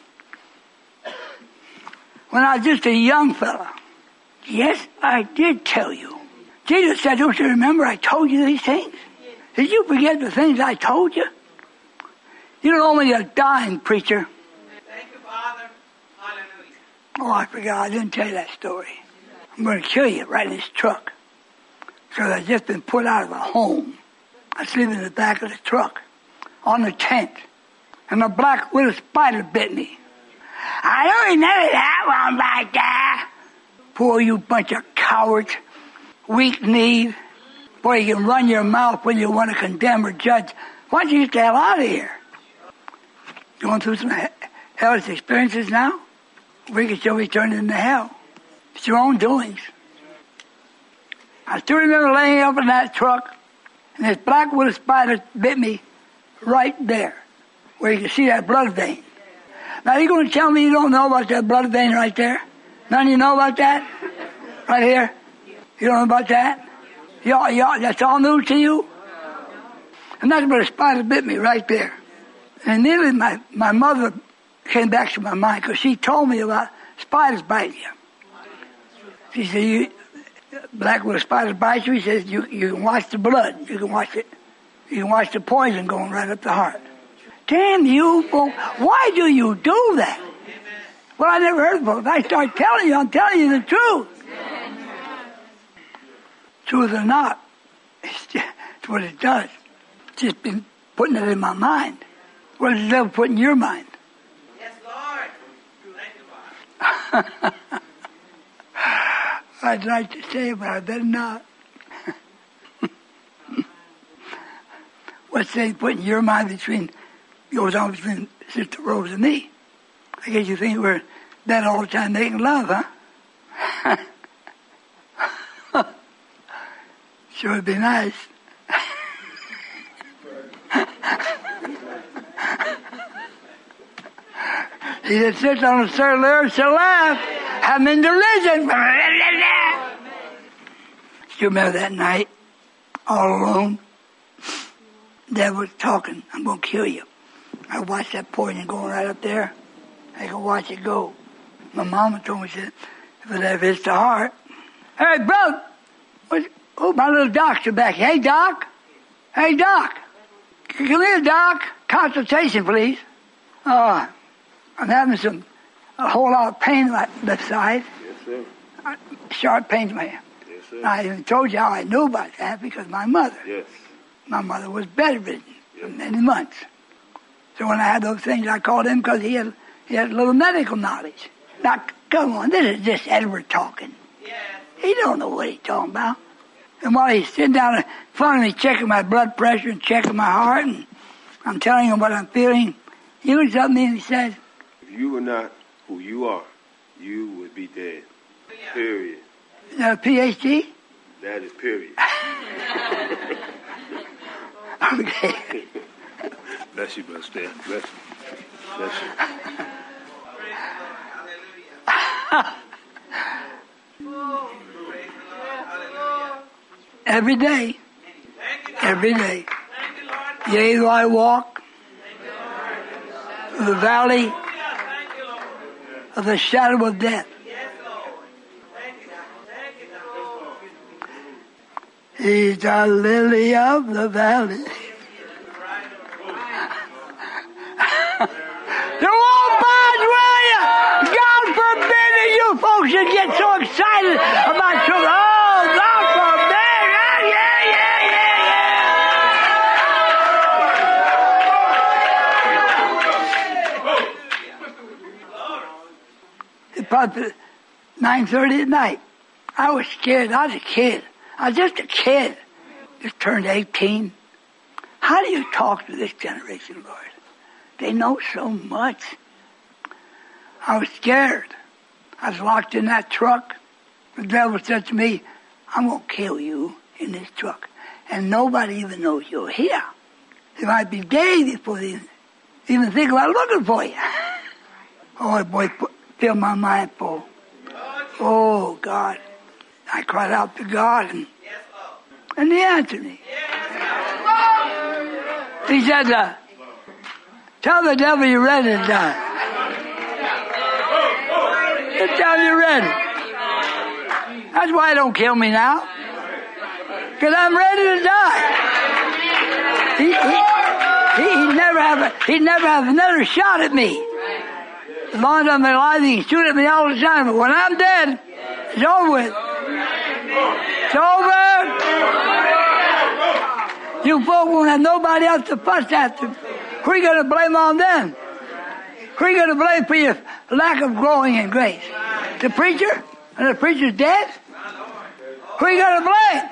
[SPEAKER 1] when I was just a young fella. Yes, I did tell you. Jesus said, "Don't you remember I told you these things? Did you forget the things I told you?" You don't owe me a dime, preacher.
[SPEAKER 2] Thank you, Father. Hallelujah.
[SPEAKER 1] Oh, I forgot. I didn't tell you that story. I'm going to kill you right in this truck. Because I've just been put out of a home. I sleep in the back of the truck on the tent. And a black widow spider bit me. I don't remember that one back there. Poor you bunch of cowards. Weak-kneed. Boy, you can run your mouth when you want to condemn or judge. Why don't you get the hell out of here? Going through some hellish experiences now? We can still be turned into hell. It's your own doings. I still remember laying up in that truck, and this black widow spider bit me right there, where you can see that blood vein. Now, you're going to tell me you don't know about that blood vein right there? None of you know about that? Right here? You don't know about that? Y'all, y'all, that's all new to you? And that's where the spider bit me right there. And nearly my, my mother came back to my mind because she told me about spiders biting you. She said, you, black widow spider bites you, he says, you, you can watch the blood. You can watch it. You can watch the poison going right up the heart. Damn you, folks. Why do you do that? Well, I never heard of it. If I start telling you, I'm telling you the truth. Truth or not, it's, just, it's what it does. It's just been putting it in my mind. What does the devil put in your mind?
[SPEAKER 2] Yes, Lord. Thank you, Father.
[SPEAKER 1] I'd like to say it, but I better not. What's they put in your mind between, goes on between Sister Rose and me? I guess you think we're dead all the time making love, huh? Sure would be nice. He that sits on the third layer shall laugh. I'm in derision. You remember that night, all alone? Dad was talking, I'm going to kill you. I watched that poison going right up there. I could watch it go. My mama told me, she said, if it ever hits the heart. Hey, bro, what, oh, my little doctor back here. Hey, Doc. Hey, Doc. Come here, Doc. Consultation, please. Uh, I'm having some, a whole lot of pain in my left side.
[SPEAKER 4] Yes, sir.
[SPEAKER 1] Uh, sharp pain in my head.
[SPEAKER 4] Yes, sir.
[SPEAKER 1] I even told you how I knew about that because my mother.
[SPEAKER 4] Yes.
[SPEAKER 1] My mother was bedridden for many months. So when I had those things, I called him because he had, he had a little medical knowledge. Now, come on, this is just Edward talking.
[SPEAKER 2] Yes.
[SPEAKER 1] He don't know what he's talking about. And while he's sitting down in front of me checking my blood pressure and checking my heart, and I'm telling him what I'm feeling, he looks up at me and he says,
[SPEAKER 4] If you were not who you are, you would be dead. Period.
[SPEAKER 1] Is that a P H D?
[SPEAKER 4] That is period.
[SPEAKER 1] Okay.
[SPEAKER 4] Bless you, Brother Stan. Bless you. Bless you.
[SPEAKER 2] Praise the Lord. Hallelujah. Oh, praise the Lord. Hallelujah.
[SPEAKER 1] Every day.
[SPEAKER 2] Thank you, God.
[SPEAKER 1] Every day.
[SPEAKER 2] Thank you, Lord.
[SPEAKER 1] Yea, though I walk through the valley
[SPEAKER 2] Hallelujah. Thank you, Lord.
[SPEAKER 1] of the shadow of death.
[SPEAKER 2] Yes, Lord. Thank you, God. Thank you, God.
[SPEAKER 1] He's the lily of the valley. You won't budge, will you? God forbid that you folks should get so excited about truth. Oh, God forbid. Yeah, yeah, yeah, yeah, yeah. It's probably nine thirty at night. I was scared. I was a kid. I was just a kid. Just turned eighteen. How do you talk to this generation, Lord? They know so much. I was scared. I was locked in that truck. The devil said to me, I'm going to kill you in this truck. And nobody even knows you're here. It might be days before they even think about looking for you. Oh, boy, filled my mind full. Oh, God. I cried out to God, and, and He answered me. He said, uh, tell the devil you're ready to die. Tell him you're ready. That's why he don't kill me now. Because I'm ready to die. He, he, he, he never have a, he never have another shot at me. As long as I'm alive, he can shoot at me all the time. But when I'm dead, it's over with. It's over. You folk won't have nobody else to fuss after. Who are you going to blame on then? Who are you going to blame for your lack of growing in grace? The preacher? And the preacher's dead? Who are you going to blame?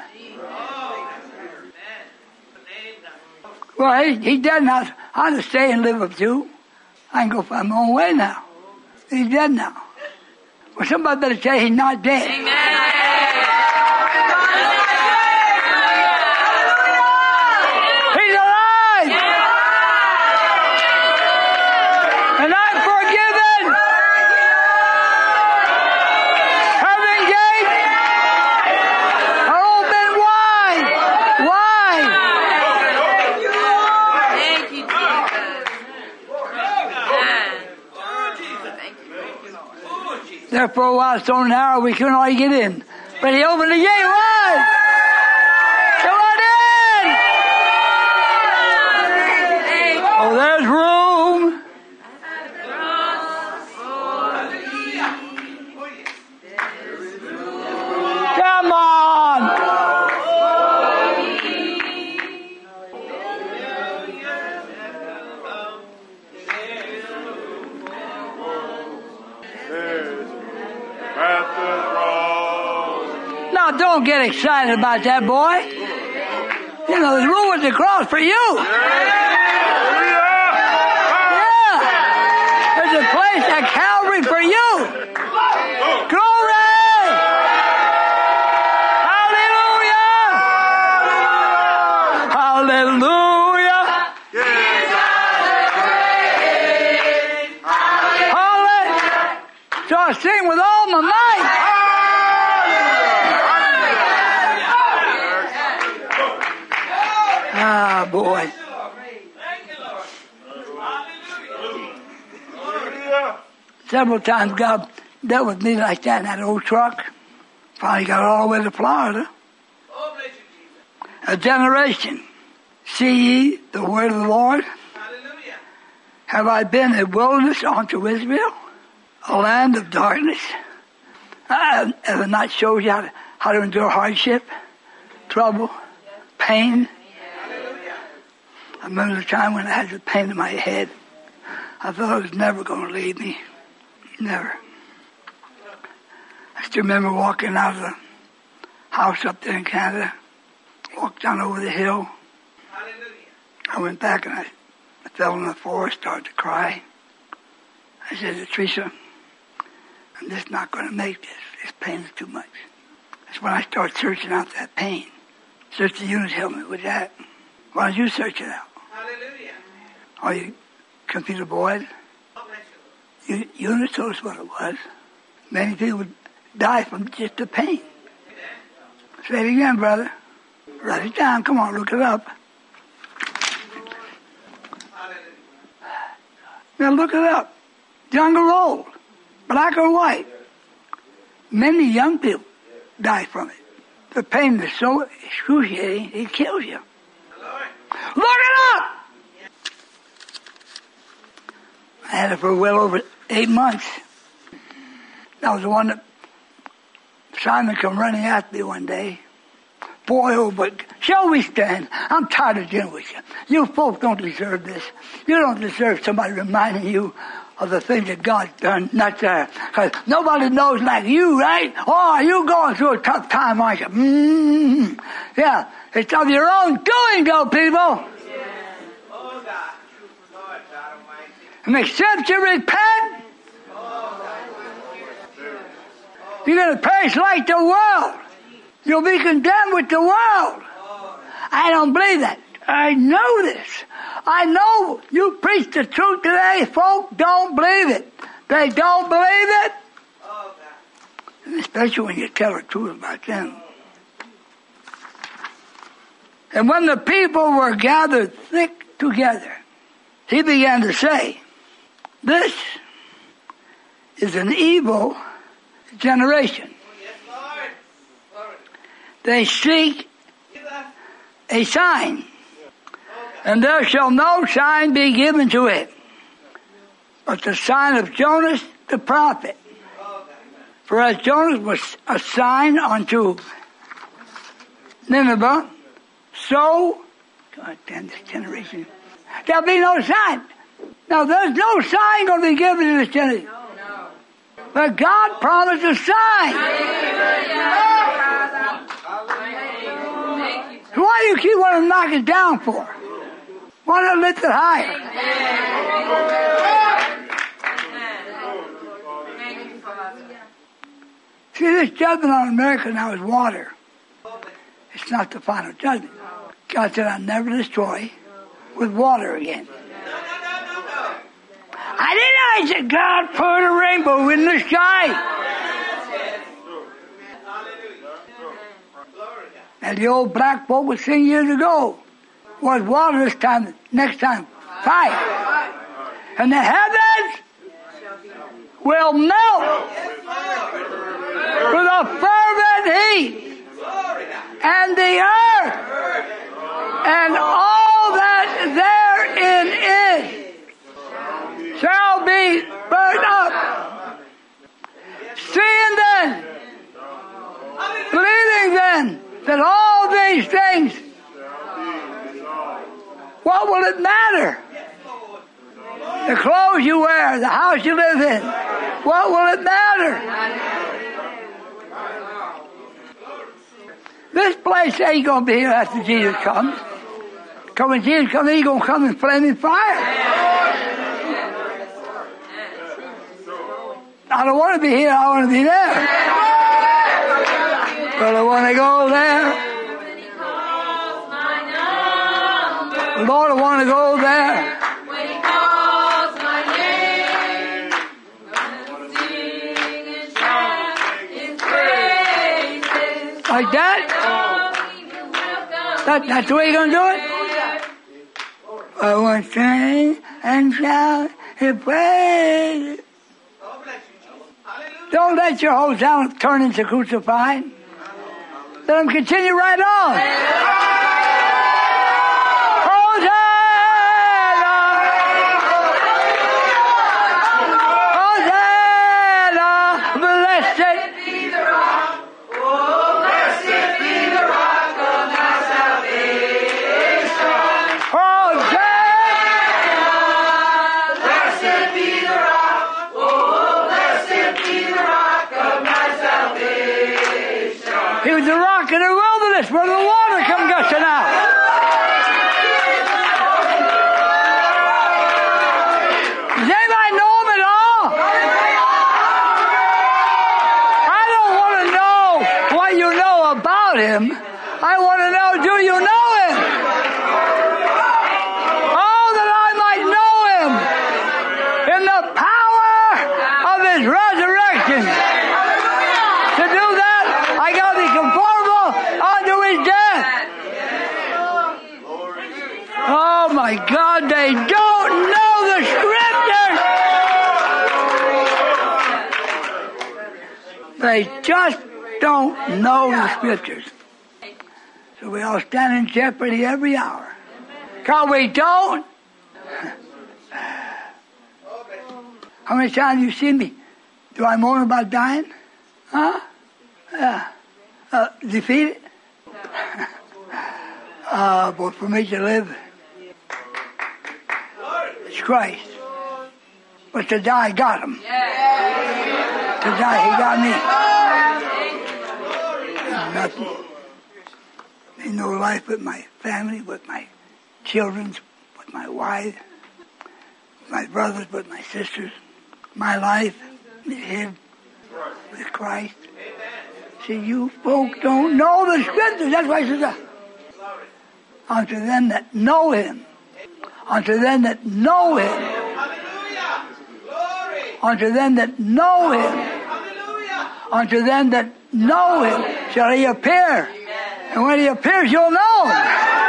[SPEAKER 1] Well, he, he dead now. I'll just stay and live with you. I can go find my own way now. He's dead now. Well, somebody better say he's not dead. Amen. He's alive. And I'm forgiven. Heaven gate are open wide. Wide.
[SPEAKER 5] Thank you, Jesus.
[SPEAKER 1] There for a while, it's so narrow we couldn't all get in. But He opened the gate wide. Come on in. Oh, there's room. Come on. Now, don't get excited about that, boy. You know, there's room at the cross for you. Yeah. There's a place at Calvary for you. Glory! Hallelujah! Hallelujah! Hallelujah! So I sing with all my might. Ah, boy. Several times God dealt with me like that in that old truck. Finally got all the way to Florida. A generation. See ye the word of the Lord? Have I been a wilderness unto Israel? A land of darkness? I have not showed you how to, how to endure hardship, trouble, pain. I remember the time when I had the pain in my head. I thought it was never going to leave me. Never. I still remember walking out of the house up there in Canada. Walked down over the hill. I went back and I, I fell on the floor, started to cry. I said to Teresa, I'm just not going to make this. This pain is too much. That's when I started searching out that pain. Sister Eunice helped me with that. Why don't you search it out?
[SPEAKER 2] Hallelujah.
[SPEAKER 1] Are you computer boys? You, Eunice told us what it was. Many people die from just the pain. Say it again, brother. Write it down. Come on, look it up. Now look it up. Young or old, black or white. Many young people die from it. The pain is so excruciating, it kills you. Look it up! I had it for well over eight months. That was the one that Simon come running at me one day. Boy, oh, but shall we stand? I'm tired of dealing with you. You folks don't deserve this. You don't deserve somebody reminding you of the things that God's done, not there. Because nobody knows like you, right? Oh, you going through a tough time, aren't you? Mm-hmm. Yeah, it's of your own doing, though, people.
[SPEAKER 2] Oh, God. Lord God Almighty.
[SPEAKER 1] And except you repent, you're going to perish like the world. You'll be condemned with the world. I don't believe that. I know this. I know you preach the truth today, folk don't believe it. They don't believe it. Especially when you tell the truth about them. And when the people were gathered thick together, he began to say, this is an evil generation. They seek a sign, and there shall no sign be given to it, but the sign of Jonas the prophet. For as Jonas was a sign unto Nineveh, so, God damn this generation, there'll be no sign. Now there's no sign going to be given to this generation. No, no. But God promised a sign. So why do you keep wanting to knock it down for? Why not lift it higher? See, this judgment on America now is water. It's not the final judgment. God said, I'll never destroy with water again. I didn't know. I said, God put a rainbow in the sky. And the old black folk would sing years ago, was water this time, next time, fire. And the heavens will melt with a fervent heat. And the earth and all that therein is shall be burnt up. Seeing then, believing then, that all these things, what will it matter? The clothes you wear, the house you live in, what will it matter? This place ain't going to be here after Jesus comes. Because when Jesus comes, he's going to come in flaming fire. I don't want to be here, I want to be there. But I want to go there. Lord, I want to go there. Like that? that? That's the way you're going to do it? I want to sing and shout and praise. Don't let your whole town turn into crucified. Let them continue right on. Where the water comes gushing out. Does anybody know him at all? I don't want to know what you know about him. I want to know, do you know him? Oh, that I might know him in the power of his resurrection. To do that, I got to be conformable unto his death. Oh my God, they don't know the scriptures. They just don't know the scriptures. So we all stand in jeopardy every hour. Because we don't. How many times you see me? Do I moan about dying? Huh? Yeah. Uh, defeated? uh, but for me to live, it's Christ. But to die, got him. To die, he got me. There's nothing. Ain't no life with my family, with my children, with my wife, with my brothers, with my sisters. My life is hid with Christ. See, you folk don't know the scriptures. That's why he says, unto them that know him, Unto them that know him.
[SPEAKER 2] Hallelujah. Glory.
[SPEAKER 1] Unto them that know him.
[SPEAKER 2] Hallelujah.
[SPEAKER 1] Unto them that know him shall he appear. And when he appears, you'll know him.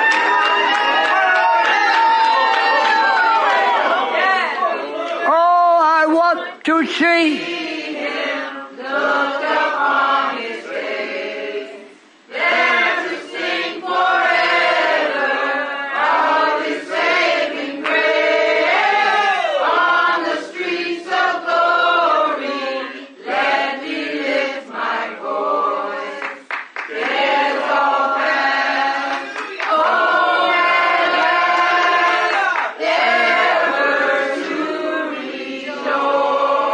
[SPEAKER 1] Oh, I want to see him look upon his face, there to sing forever of his saving grace. On the streets of glory, let me lift my voice. There's all past, oh, and last, ever to rejoice.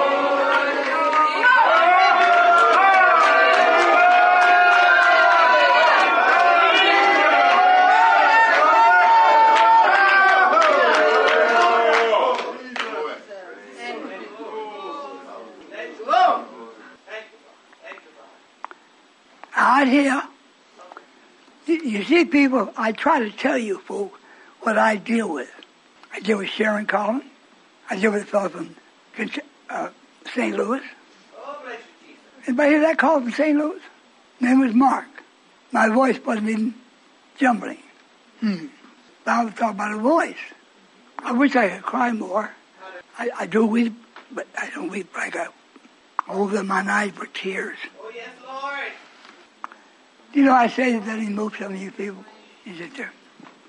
[SPEAKER 2] Thank you, Lord. Thank you, Thank you, Father.
[SPEAKER 1] Out here, you you see people, I try to tell you folks what I deal with. I deal with Sharon Collins. I deal with a fellow from uh, Saint Louis.
[SPEAKER 2] Oh, bless you, Jesus.
[SPEAKER 1] Anybody hear that call from Saint Louis? His name was Mark. My voice wasn't even jumbling. Hmm. But I was talking about a voice. I wish I could cry more. I, I do weep, but I don't weep like I over my eyes were tears.
[SPEAKER 2] Oh, yes, Lord.
[SPEAKER 1] You know, I say that he moved some of you people. You sit there.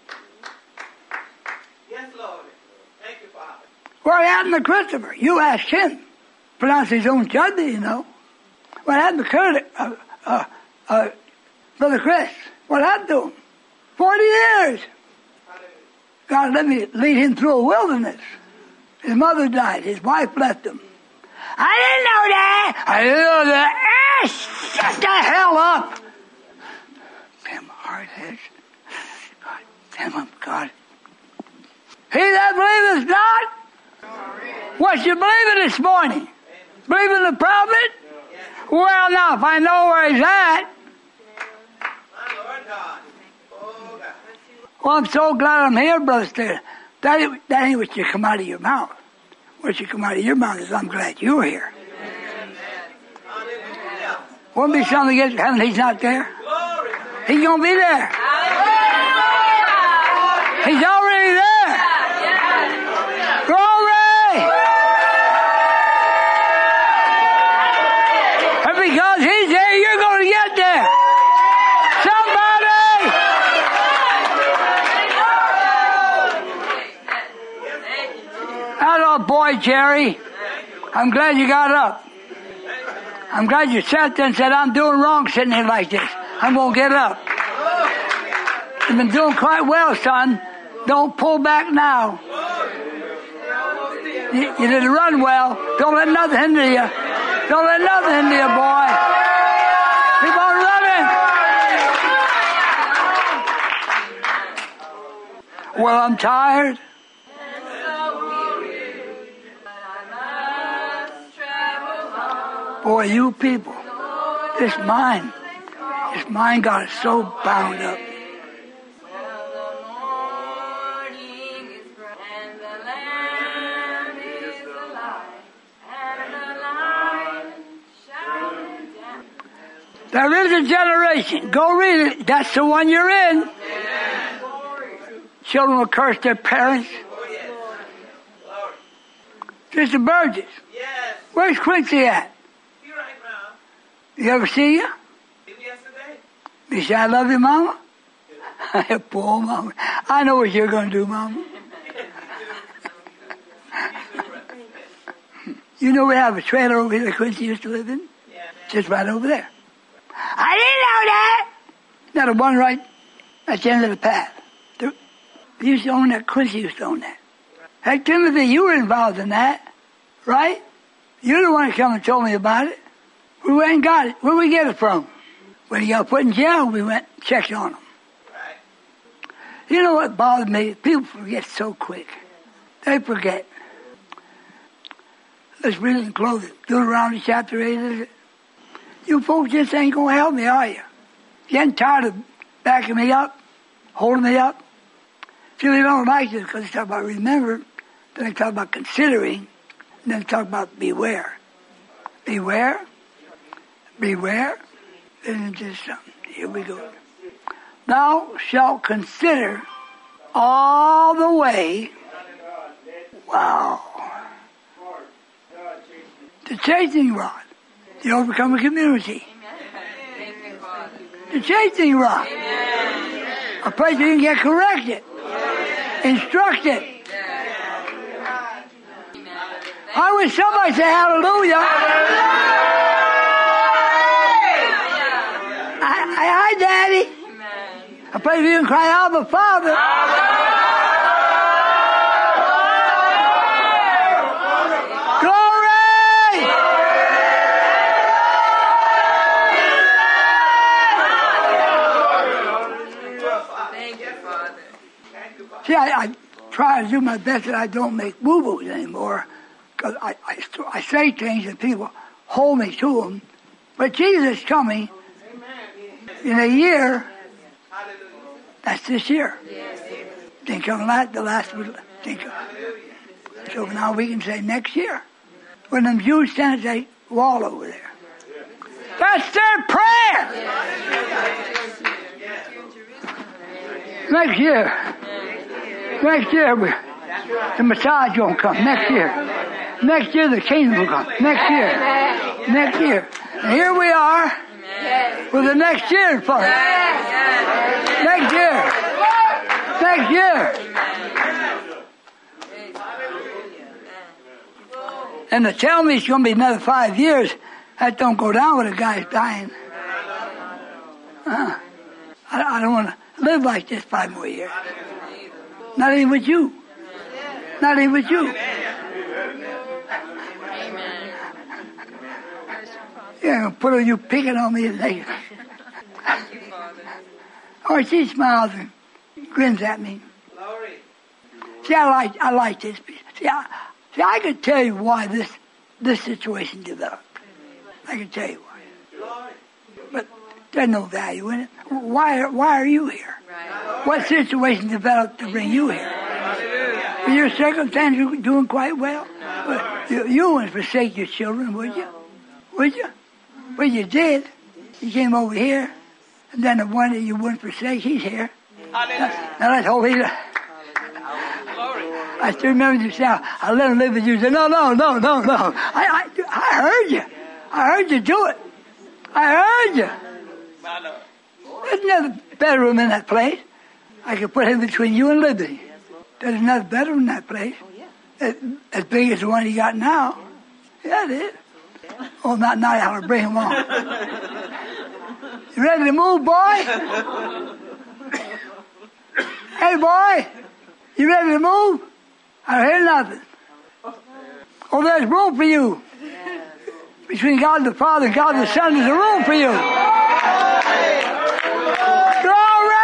[SPEAKER 2] Yes, Lord. Thank you, Father.
[SPEAKER 1] What happened to Christopher? You asked him. Pronounce his own judgment, you know. What happened to Curtis, uh, uh, uh, Brother Chris? What happened to him? Forty years. God let me lead him through a wilderness. His mother died. His wife left him. I didn't know that. I didn't know that. Eh, shut the hell up. Damn hardheads. God damn them, God. He that believeth not, what you believing this morning? Believe in the prophet? Well, now, if I know where he's at.
[SPEAKER 2] My Lord God. Oh, God.
[SPEAKER 1] Well, I'm so glad I'm here, Brother Steele. That ain't, that ain't what should come out of your mouth. What should come out of your mouth is, I'm glad you're here.
[SPEAKER 2] Hallelujah.
[SPEAKER 1] Won't be something against heaven, he's not there.
[SPEAKER 2] Glory.
[SPEAKER 1] He's going to be there. He's already there. Glory! And because he's there, you're going to get there. Somebody! Hello, boy, Jerry. I'm glad you got up. I'm glad you sat there and said, I'm doing wrong sitting here like this. I'm going to get up. You've been doing quite well, son. Don't pull back now. You, you didn't run well. Don't let nothing hinder you. Don't let nothing hinder you, boy. Keep on running. Well, I'm tired. Boy, you people, this mind, this mind got us so bound up. There is a generation. Go read it. That's the one you're in. Amen. Children will curse their parents.
[SPEAKER 2] Oh, yes. Glory.
[SPEAKER 1] Sister Burgess.
[SPEAKER 2] Yes.
[SPEAKER 1] Where's Quincy at?
[SPEAKER 2] You right now.
[SPEAKER 1] You ever see you?
[SPEAKER 2] Did yesterday?
[SPEAKER 1] You say, I love you, Mama? Poor Mama. I know what you're going to do, Mama. You know we have a trailer over here that Quincy used to live in?
[SPEAKER 2] Yeah.
[SPEAKER 1] Just right over there. I didn't know that. Now the one right at the end of the path. The, they used to own that. Quincy used to own that. Hey, Timothy, you were involved in that, right? You're the one who come and told me about it. We went and got it. Where did we get it from? When he got put in jail, we went and checked on him.
[SPEAKER 2] Right.
[SPEAKER 1] You know what bothered me? People forget so quick. They forget. Let's read it in closing. Deuteronomy chapter eight, is it? You folks just ain't going to help me, are you? Getting tired of backing me up, holding me up? See, they don't like this because they talk about remember, then they talk about considering, and then they talk about beware. Beware, beware, then it's just something. Here we go. Thou shalt consider all the way, wow, the chasing rod, the overcoming community. The chasing rod. A place where you can get corrected, instructed. I wish somebody say hallelujah. Hi, Daddy. A place where you can cry out, "Abba, Father." Glory!
[SPEAKER 5] Thank you, Father.
[SPEAKER 1] See, I, I try to do my best that I don't make boo-boos anymore, because I, I, I say things and people hold me to them. But Jesus is coming in a year. That's this year. Think of that, the last one. Think of. So now we can say next year. When them Jews stand at that wall over there. That's their prayer. Next year. Next year, we, the Messiah won't come. Next year. Next year, the kingdom will come. Next year. Next year. And here we are with the next year in front of us. Next year. Next year. And to tell me it's going to be another five years, that don't go down with a guy's dying. Uh, I, I don't want to live like this five more years. Not even with you. Not even with you. Yeah, put on you picking on me and say, or she smiles and grins at me. See, I like I like this. See, I, see, I can tell you why this this situation developed. I can tell you why. But there's no value in it. Why why are you here? What situation developed to bring you here? Were your circumstances doing quite well? You, you wouldn't forsake your children, would you? Would you? Well, you did. You came over here, and then the one that you wouldn't forsake, he's here. Now, now let's hope he's. I still remember you saying, "I let him live with you." You said, "No, no, no, no, no." I, I, I heard you. I heard you do it. I heard you. There's another bedroom in that place. I could put him between you and Liberty. There's another bedroom in that place. As, as big as the one you got now. Yeah, it is. Oh, not now. I'll bring him on. You ready to move, boy? Hey, boy. You ready to move? I don't hear nothing. Oh, there's room for you. Between God the Father and God the Son, there's a room for you. Glory!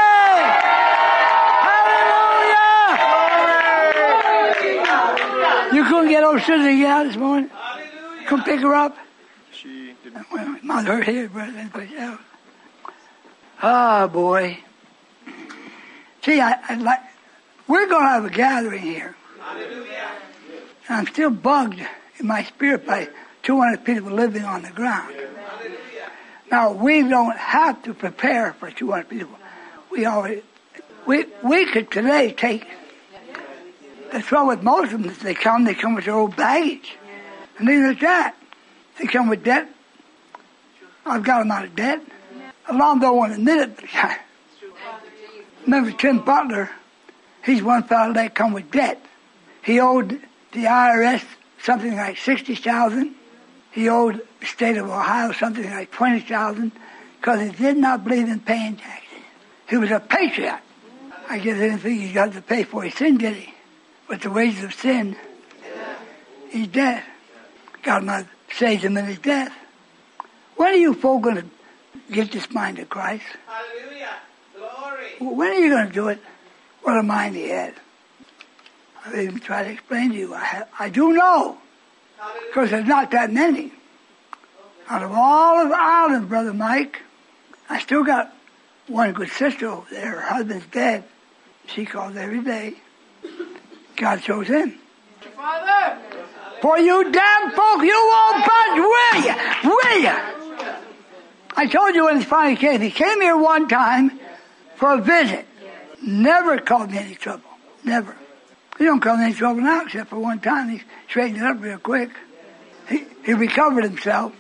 [SPEAKER 1] Hallelujah! You couldn't get old Susan again out this morning? Come pick her up.
[SPEAKER 4] She didn't.
[SPEAKER 1] Well, not her here, but anyplace else. Ah, boy. See, I, I like. We're going to have a gathering here. Hallelujah. And I'm still bugged in my spirit by two hundred people living on the ground. Hallelujah. Now, we don't have to prepare for two hundred people. We already, we, we could today take. The trouble with most of them is they come, they come with their old baggage. And neither is that. They come with debt. I've got them out of debt. A lot of them don't want to admit it. Remember Tim Butler? He's one fellow that come with debt. He owed the I R S something like sixty thousand dollars. He owed the state of Ohio something like twenty thousand dollars because he did not believe in paying taxes. He was a patriot. I guess he didn't think he got to pay for his sin, did he? But the wages of sin, he's dead. God might save him in his death. When are you folk going to get this mind to Christ?
[SPEAKER 2] Hallelujah. Glory.
[SPEAKER 1] When are you going to do it? What a mind he had. I've even tried to explain to you. I, have, I do know. Because there's not that many. Out of all of Ireland, Brother Mike, I still got one good sister over there. Her husband's dead. She calls every day. God chose him.
[SPEAKER 2] Father.
[SPEAKER 1] For you damn folk, you won't budge, will ya? Will ya? I told you when he finally came. He came here one time for a visit. Never caused me any trouble. Never. He don't cause me any trouble now except for one time. He straightened it up real quick. He, he recovered himself.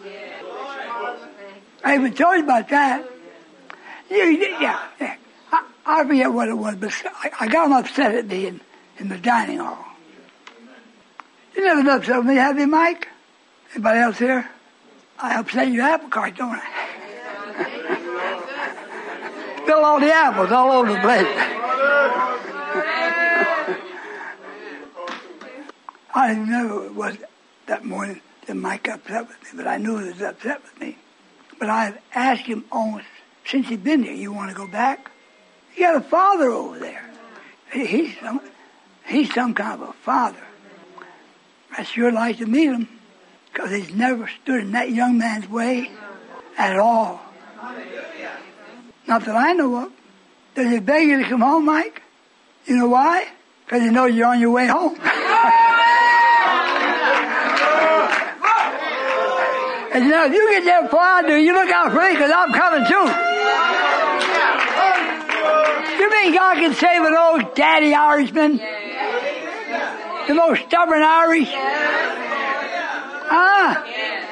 [SPEAKER 1] I even told you about that. You, yeah, yeah. I, I forget what it was, but I, I got him upset at me in, in the dining hall. You never been upset with me, have you, Mike? Anybody else here? I upset your apple cart, don't I? Spill all the apples all over the place. I didn't know it was that morning that Mike got upset with me, but I knew he was upset with me. But I've asked him almost since he's been here, you want to go back? You got a father over there. He, he's, some, he's some kind of a father. I sure like to meet him because he's never stood in that young man's way at all. Not that I know of. Does he beg you to come home, Mike? You know why? Because he knows you're on your way home. And you know, if you get there before I do, you look out for me because I'm coming too. You mean God can save an old daddy Irishman? The most stubborn Irish? Ah.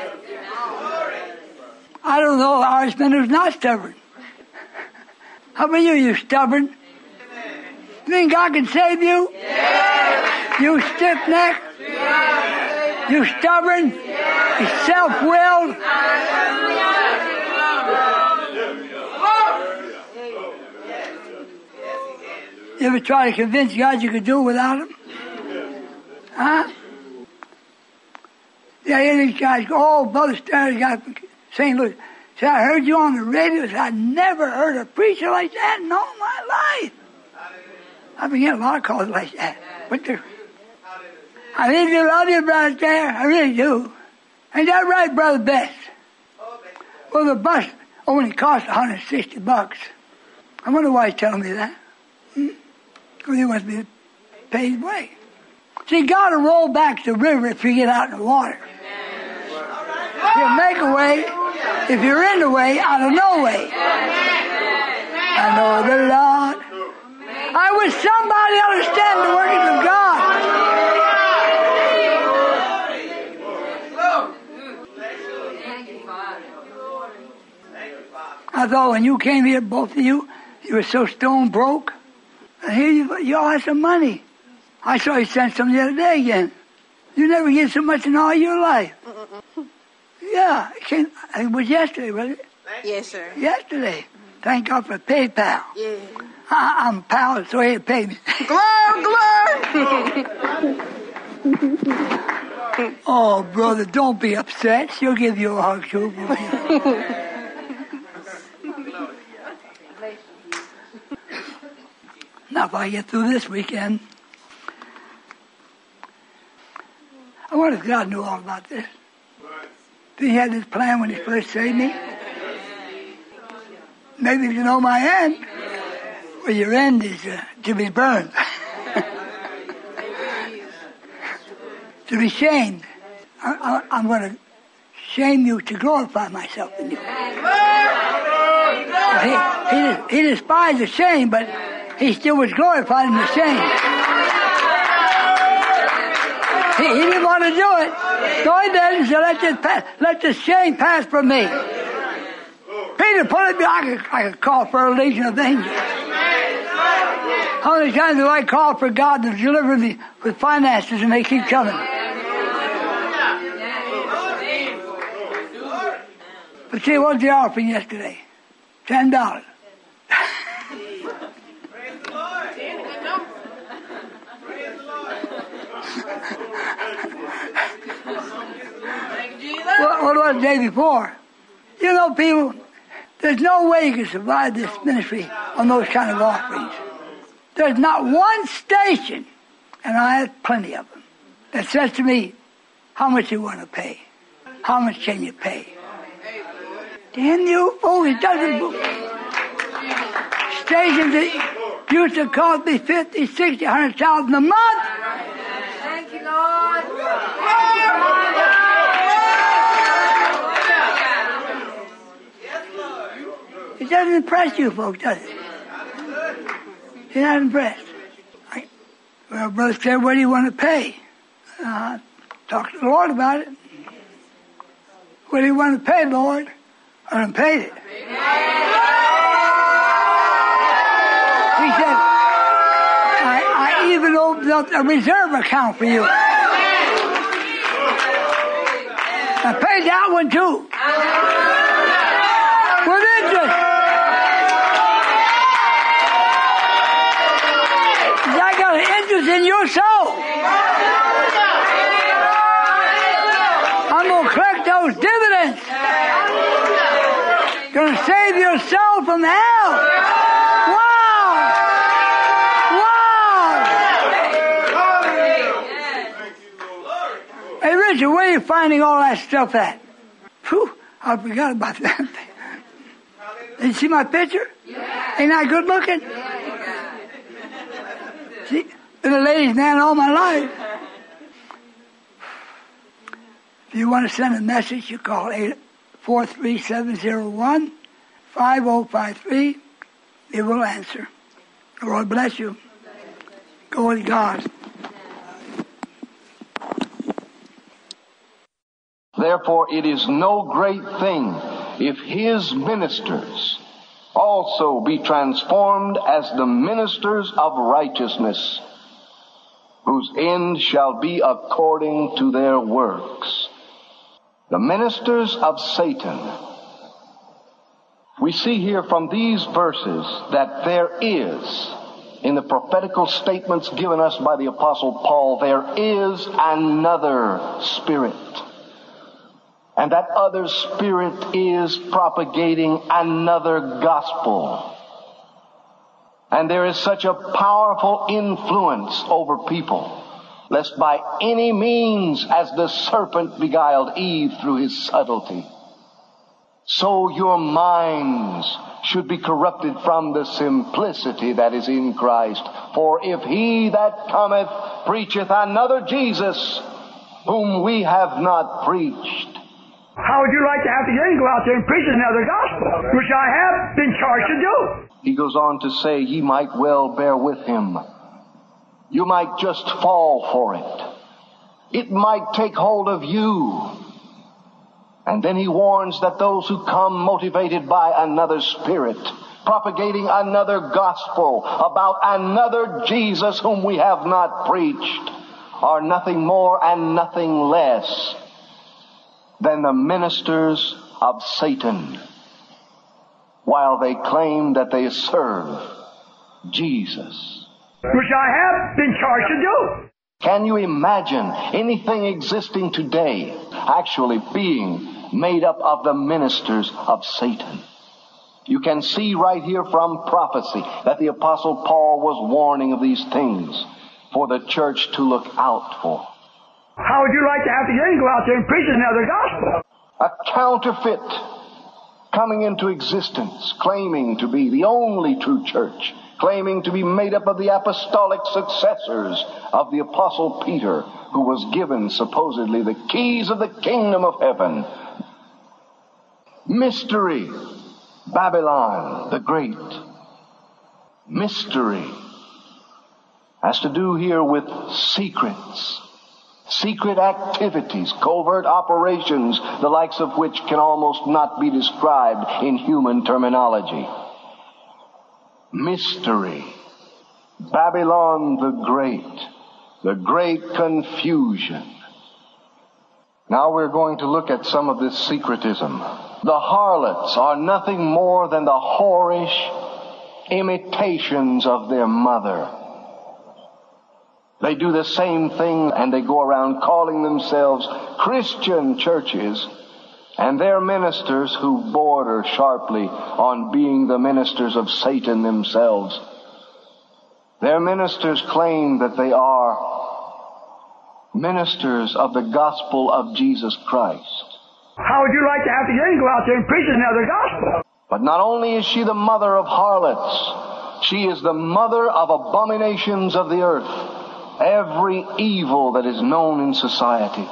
[SPEAKER 1] I don't know an Irishman who's not stubborn. How about you, you stubborn? You think God can save you? You stiff-necked? You stubborn? You self-willed? You ever try to convince God you could do it without him? Huh? Yeah, yeah, these guys go, oh, Brother Stanley, guy from Saint Louis. Said, I heard you on the radio. Said, I never heard a preacher like that in all my life. I've been getting a lot of calls like that. But they're, I really do love you, Brother Stanley. I really do. Ain't that right, Brother Best? Well, the bus only cost one hundred sixty bucks. I wonder why he's telling me that. Hmm? Because he wants me to pay his way. See, God will roll back the river if you get out in the water. He'll make a way if you're in the way out of no way. I know the Lord. I wish somebody understand the workings of God. I thought when you came here, both of you, you were so stone broke. And here you, you all had some money. I saw you send some the other day again. You never get so much in all your life. Yeah, it came, I think it was yesterday, wasn't it?
[SPEAKER 8] Yes, sir.
[SPEAKER 1] Yesterday. Thank God for PayPal.
[SPEAKER 8] Yeah.
[SPEAKER 1] I, I'm a pal, so he pay me.
[SPEAKER 8] Glory, glory.
[SPEAKER 1] Oh, brother, don't be upset. She'll give you a hug, too. Now, if I get through this weekend, I wonder if God knew all about this. Did he have this plan when he first saved me? Maybe if you know my end, well, your end is uh, to be burned. To be shamed. I, I, I'm going to shame you to glorify myself in you. Well, he, he, he despised the shame, but he still was glorified in the shame. He, he didn't want to do it. So he did. He said, let this, pass, let this shame pass from me. Peter put it, I could, I could call for a legion of angels. How many times do I call for God to deliver me with finances and they keep coming? But see, what was the offering yesterday? Ten dollars. What, what was the day before? You know, people, there's no way you can survive this ministry on those kind of offerings. There's not one station, and I have plenty of them, that says to me, how much you want to pay? How much can you pay? Damn you, oh, it doesn't. Stations that used to cost me fifty, sixty, a hundred thousand a month.
[SPEAKER 5] Thank you, Lord.
[SPEAKER 1] It doesn't impress you folks, does it? You're not impressed. I, well, Brother said, what do you want to pay? Uh, talk to the Lord about it. What do you want to pay, Lord? I done paid it. He said, I, I even opened up a reserve account for you. I paid that one too. With interest. I got an interest in your soul. I'm going to collect those dividends. Going to save your soul from hell. Wow! Wow! Hey, Richard, where are you finding all that stuff at? Whew, I forgot about that thing. Did you see my picture? Ain't I good looking? See, been a ladies' man all my life. If you want to send a message, you call eight four three seven zero one five zero five three. It will answer. The Lord bless you. Go with God.
[SPEAKER 9] Therefore, it is no great thing if his ministers also be transformed as the ministers of righteousness, whose end shall be according to their works. The ministers of Satan. We see here from these verses that there is, in the prophetical statements given us by the Apostle Paul, there is another spirit. And that other spirit is propagating another gospel. And there is such a powerful influence over people, lest by any means, as the serpent beguiled Eve through his subtlety, so your minds should be corrupted from the simplicity that is in Christ. For if he that cometh preacheth another Jesus, whom we have not preached,
[SPEAKER 1] how would you like to have to again go out there and preach another gospel, which I have been charged to do?
[SPEAKER 9] He goes on to say, ye might well bear with him. You might just fall for it. It might take hold of you. And then he warns that those who come motivated by another spirit, propagating another gospel about another Jesus whom we have not preached, are nothing more and nothing less than the ministers of Satan, while they claim that they serve Jesus,
[SPEAKER 1] which I have been charged to do.
[SPEAKER 9] Can you imagine anything existing today actually being made up of the ministers of Satan? You can see right here from prophecy that the Apostle Paul was warning of these things for the church to look out for.
[SPEAKER 1] How would you like to have to again go out there and preach another gospel?
[SPEAKER 9] A counterfeit coming into existence, claiming to be the only true church, claiming to be made up of the apostolic successors of the Apostle Peter, who was given supposedly the keys of the kingdom of heaven. Mystery, Babylon the Great. Mystery has to do here with secrets. Secret activities, covert operations, the likes of which can almost not be described in human terminology. Mystery. Babylon the Great. The great confusion. Now we're going to look at some of this secretism. The harlots are nothing more than the whorish imitations of their mother. They do the same thing, and they go around calling themselves Christian churches, and their ministers, who border sharply on being the ministers of Satan themselves, their ministers claim that they are ministers of the gospel of Jesus Christ.
[SPEAKER 1] How would you like to have to again go out there and preach another gospel?
[SPEAKER 9] But not only is she the mother of harlots, She is the mother of abominations of the earth. Every evil that is known in society.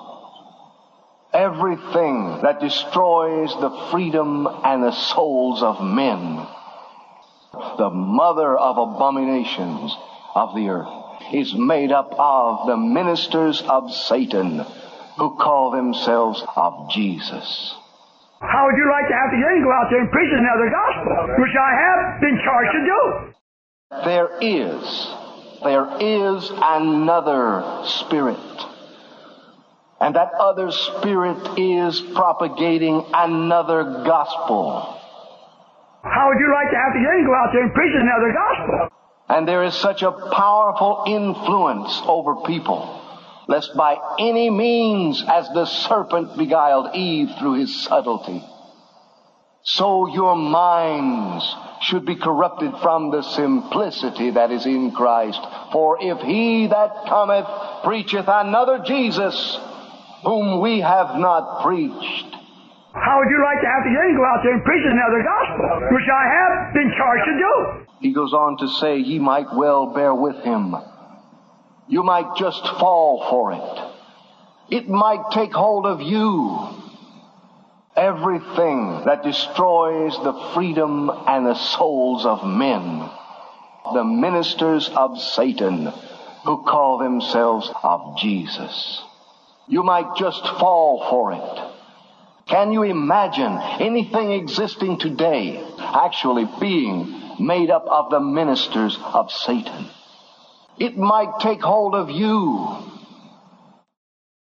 [SPEAKER 9] Everything that destroys the freedom and the souls of men. The mother of abominations of the earth is made up of the ministers of Satan who call themselves of Jesus.
[SPEAKER 1] How would you like to have to then go out there and preach another gospel, which I have been charged to do?
[SPEAKER 9] There is, there is another spirit. And that other spirit is propagating another gospel.
[SPEAKER 1] How would you like to have to then go out there and preach another gospel?
[SPEAKER 9] And there is such a powerful influence over people, lest by any means, as the serpent beguiled Eve through his subtlety, so your minds should be corrupted from the simplicity that is in Christ. For if he that cometh preacheth another Jesus, whom we have not preached.
[SPEAKER 1] How would you like to have to then go out there and preach another gospel, which I have been charged to do?
[SPEAKER 9] He goes on to say, ye might well bear with him. You might just fall for it. It might take hold of you. Everything that destroys the freedom and the souls of men. The ministers of Satan who call themselves of Jesus. You might just fall for it. Can you imagine anything existing today actually being made up of the ministers of Satan? It might take hold of you.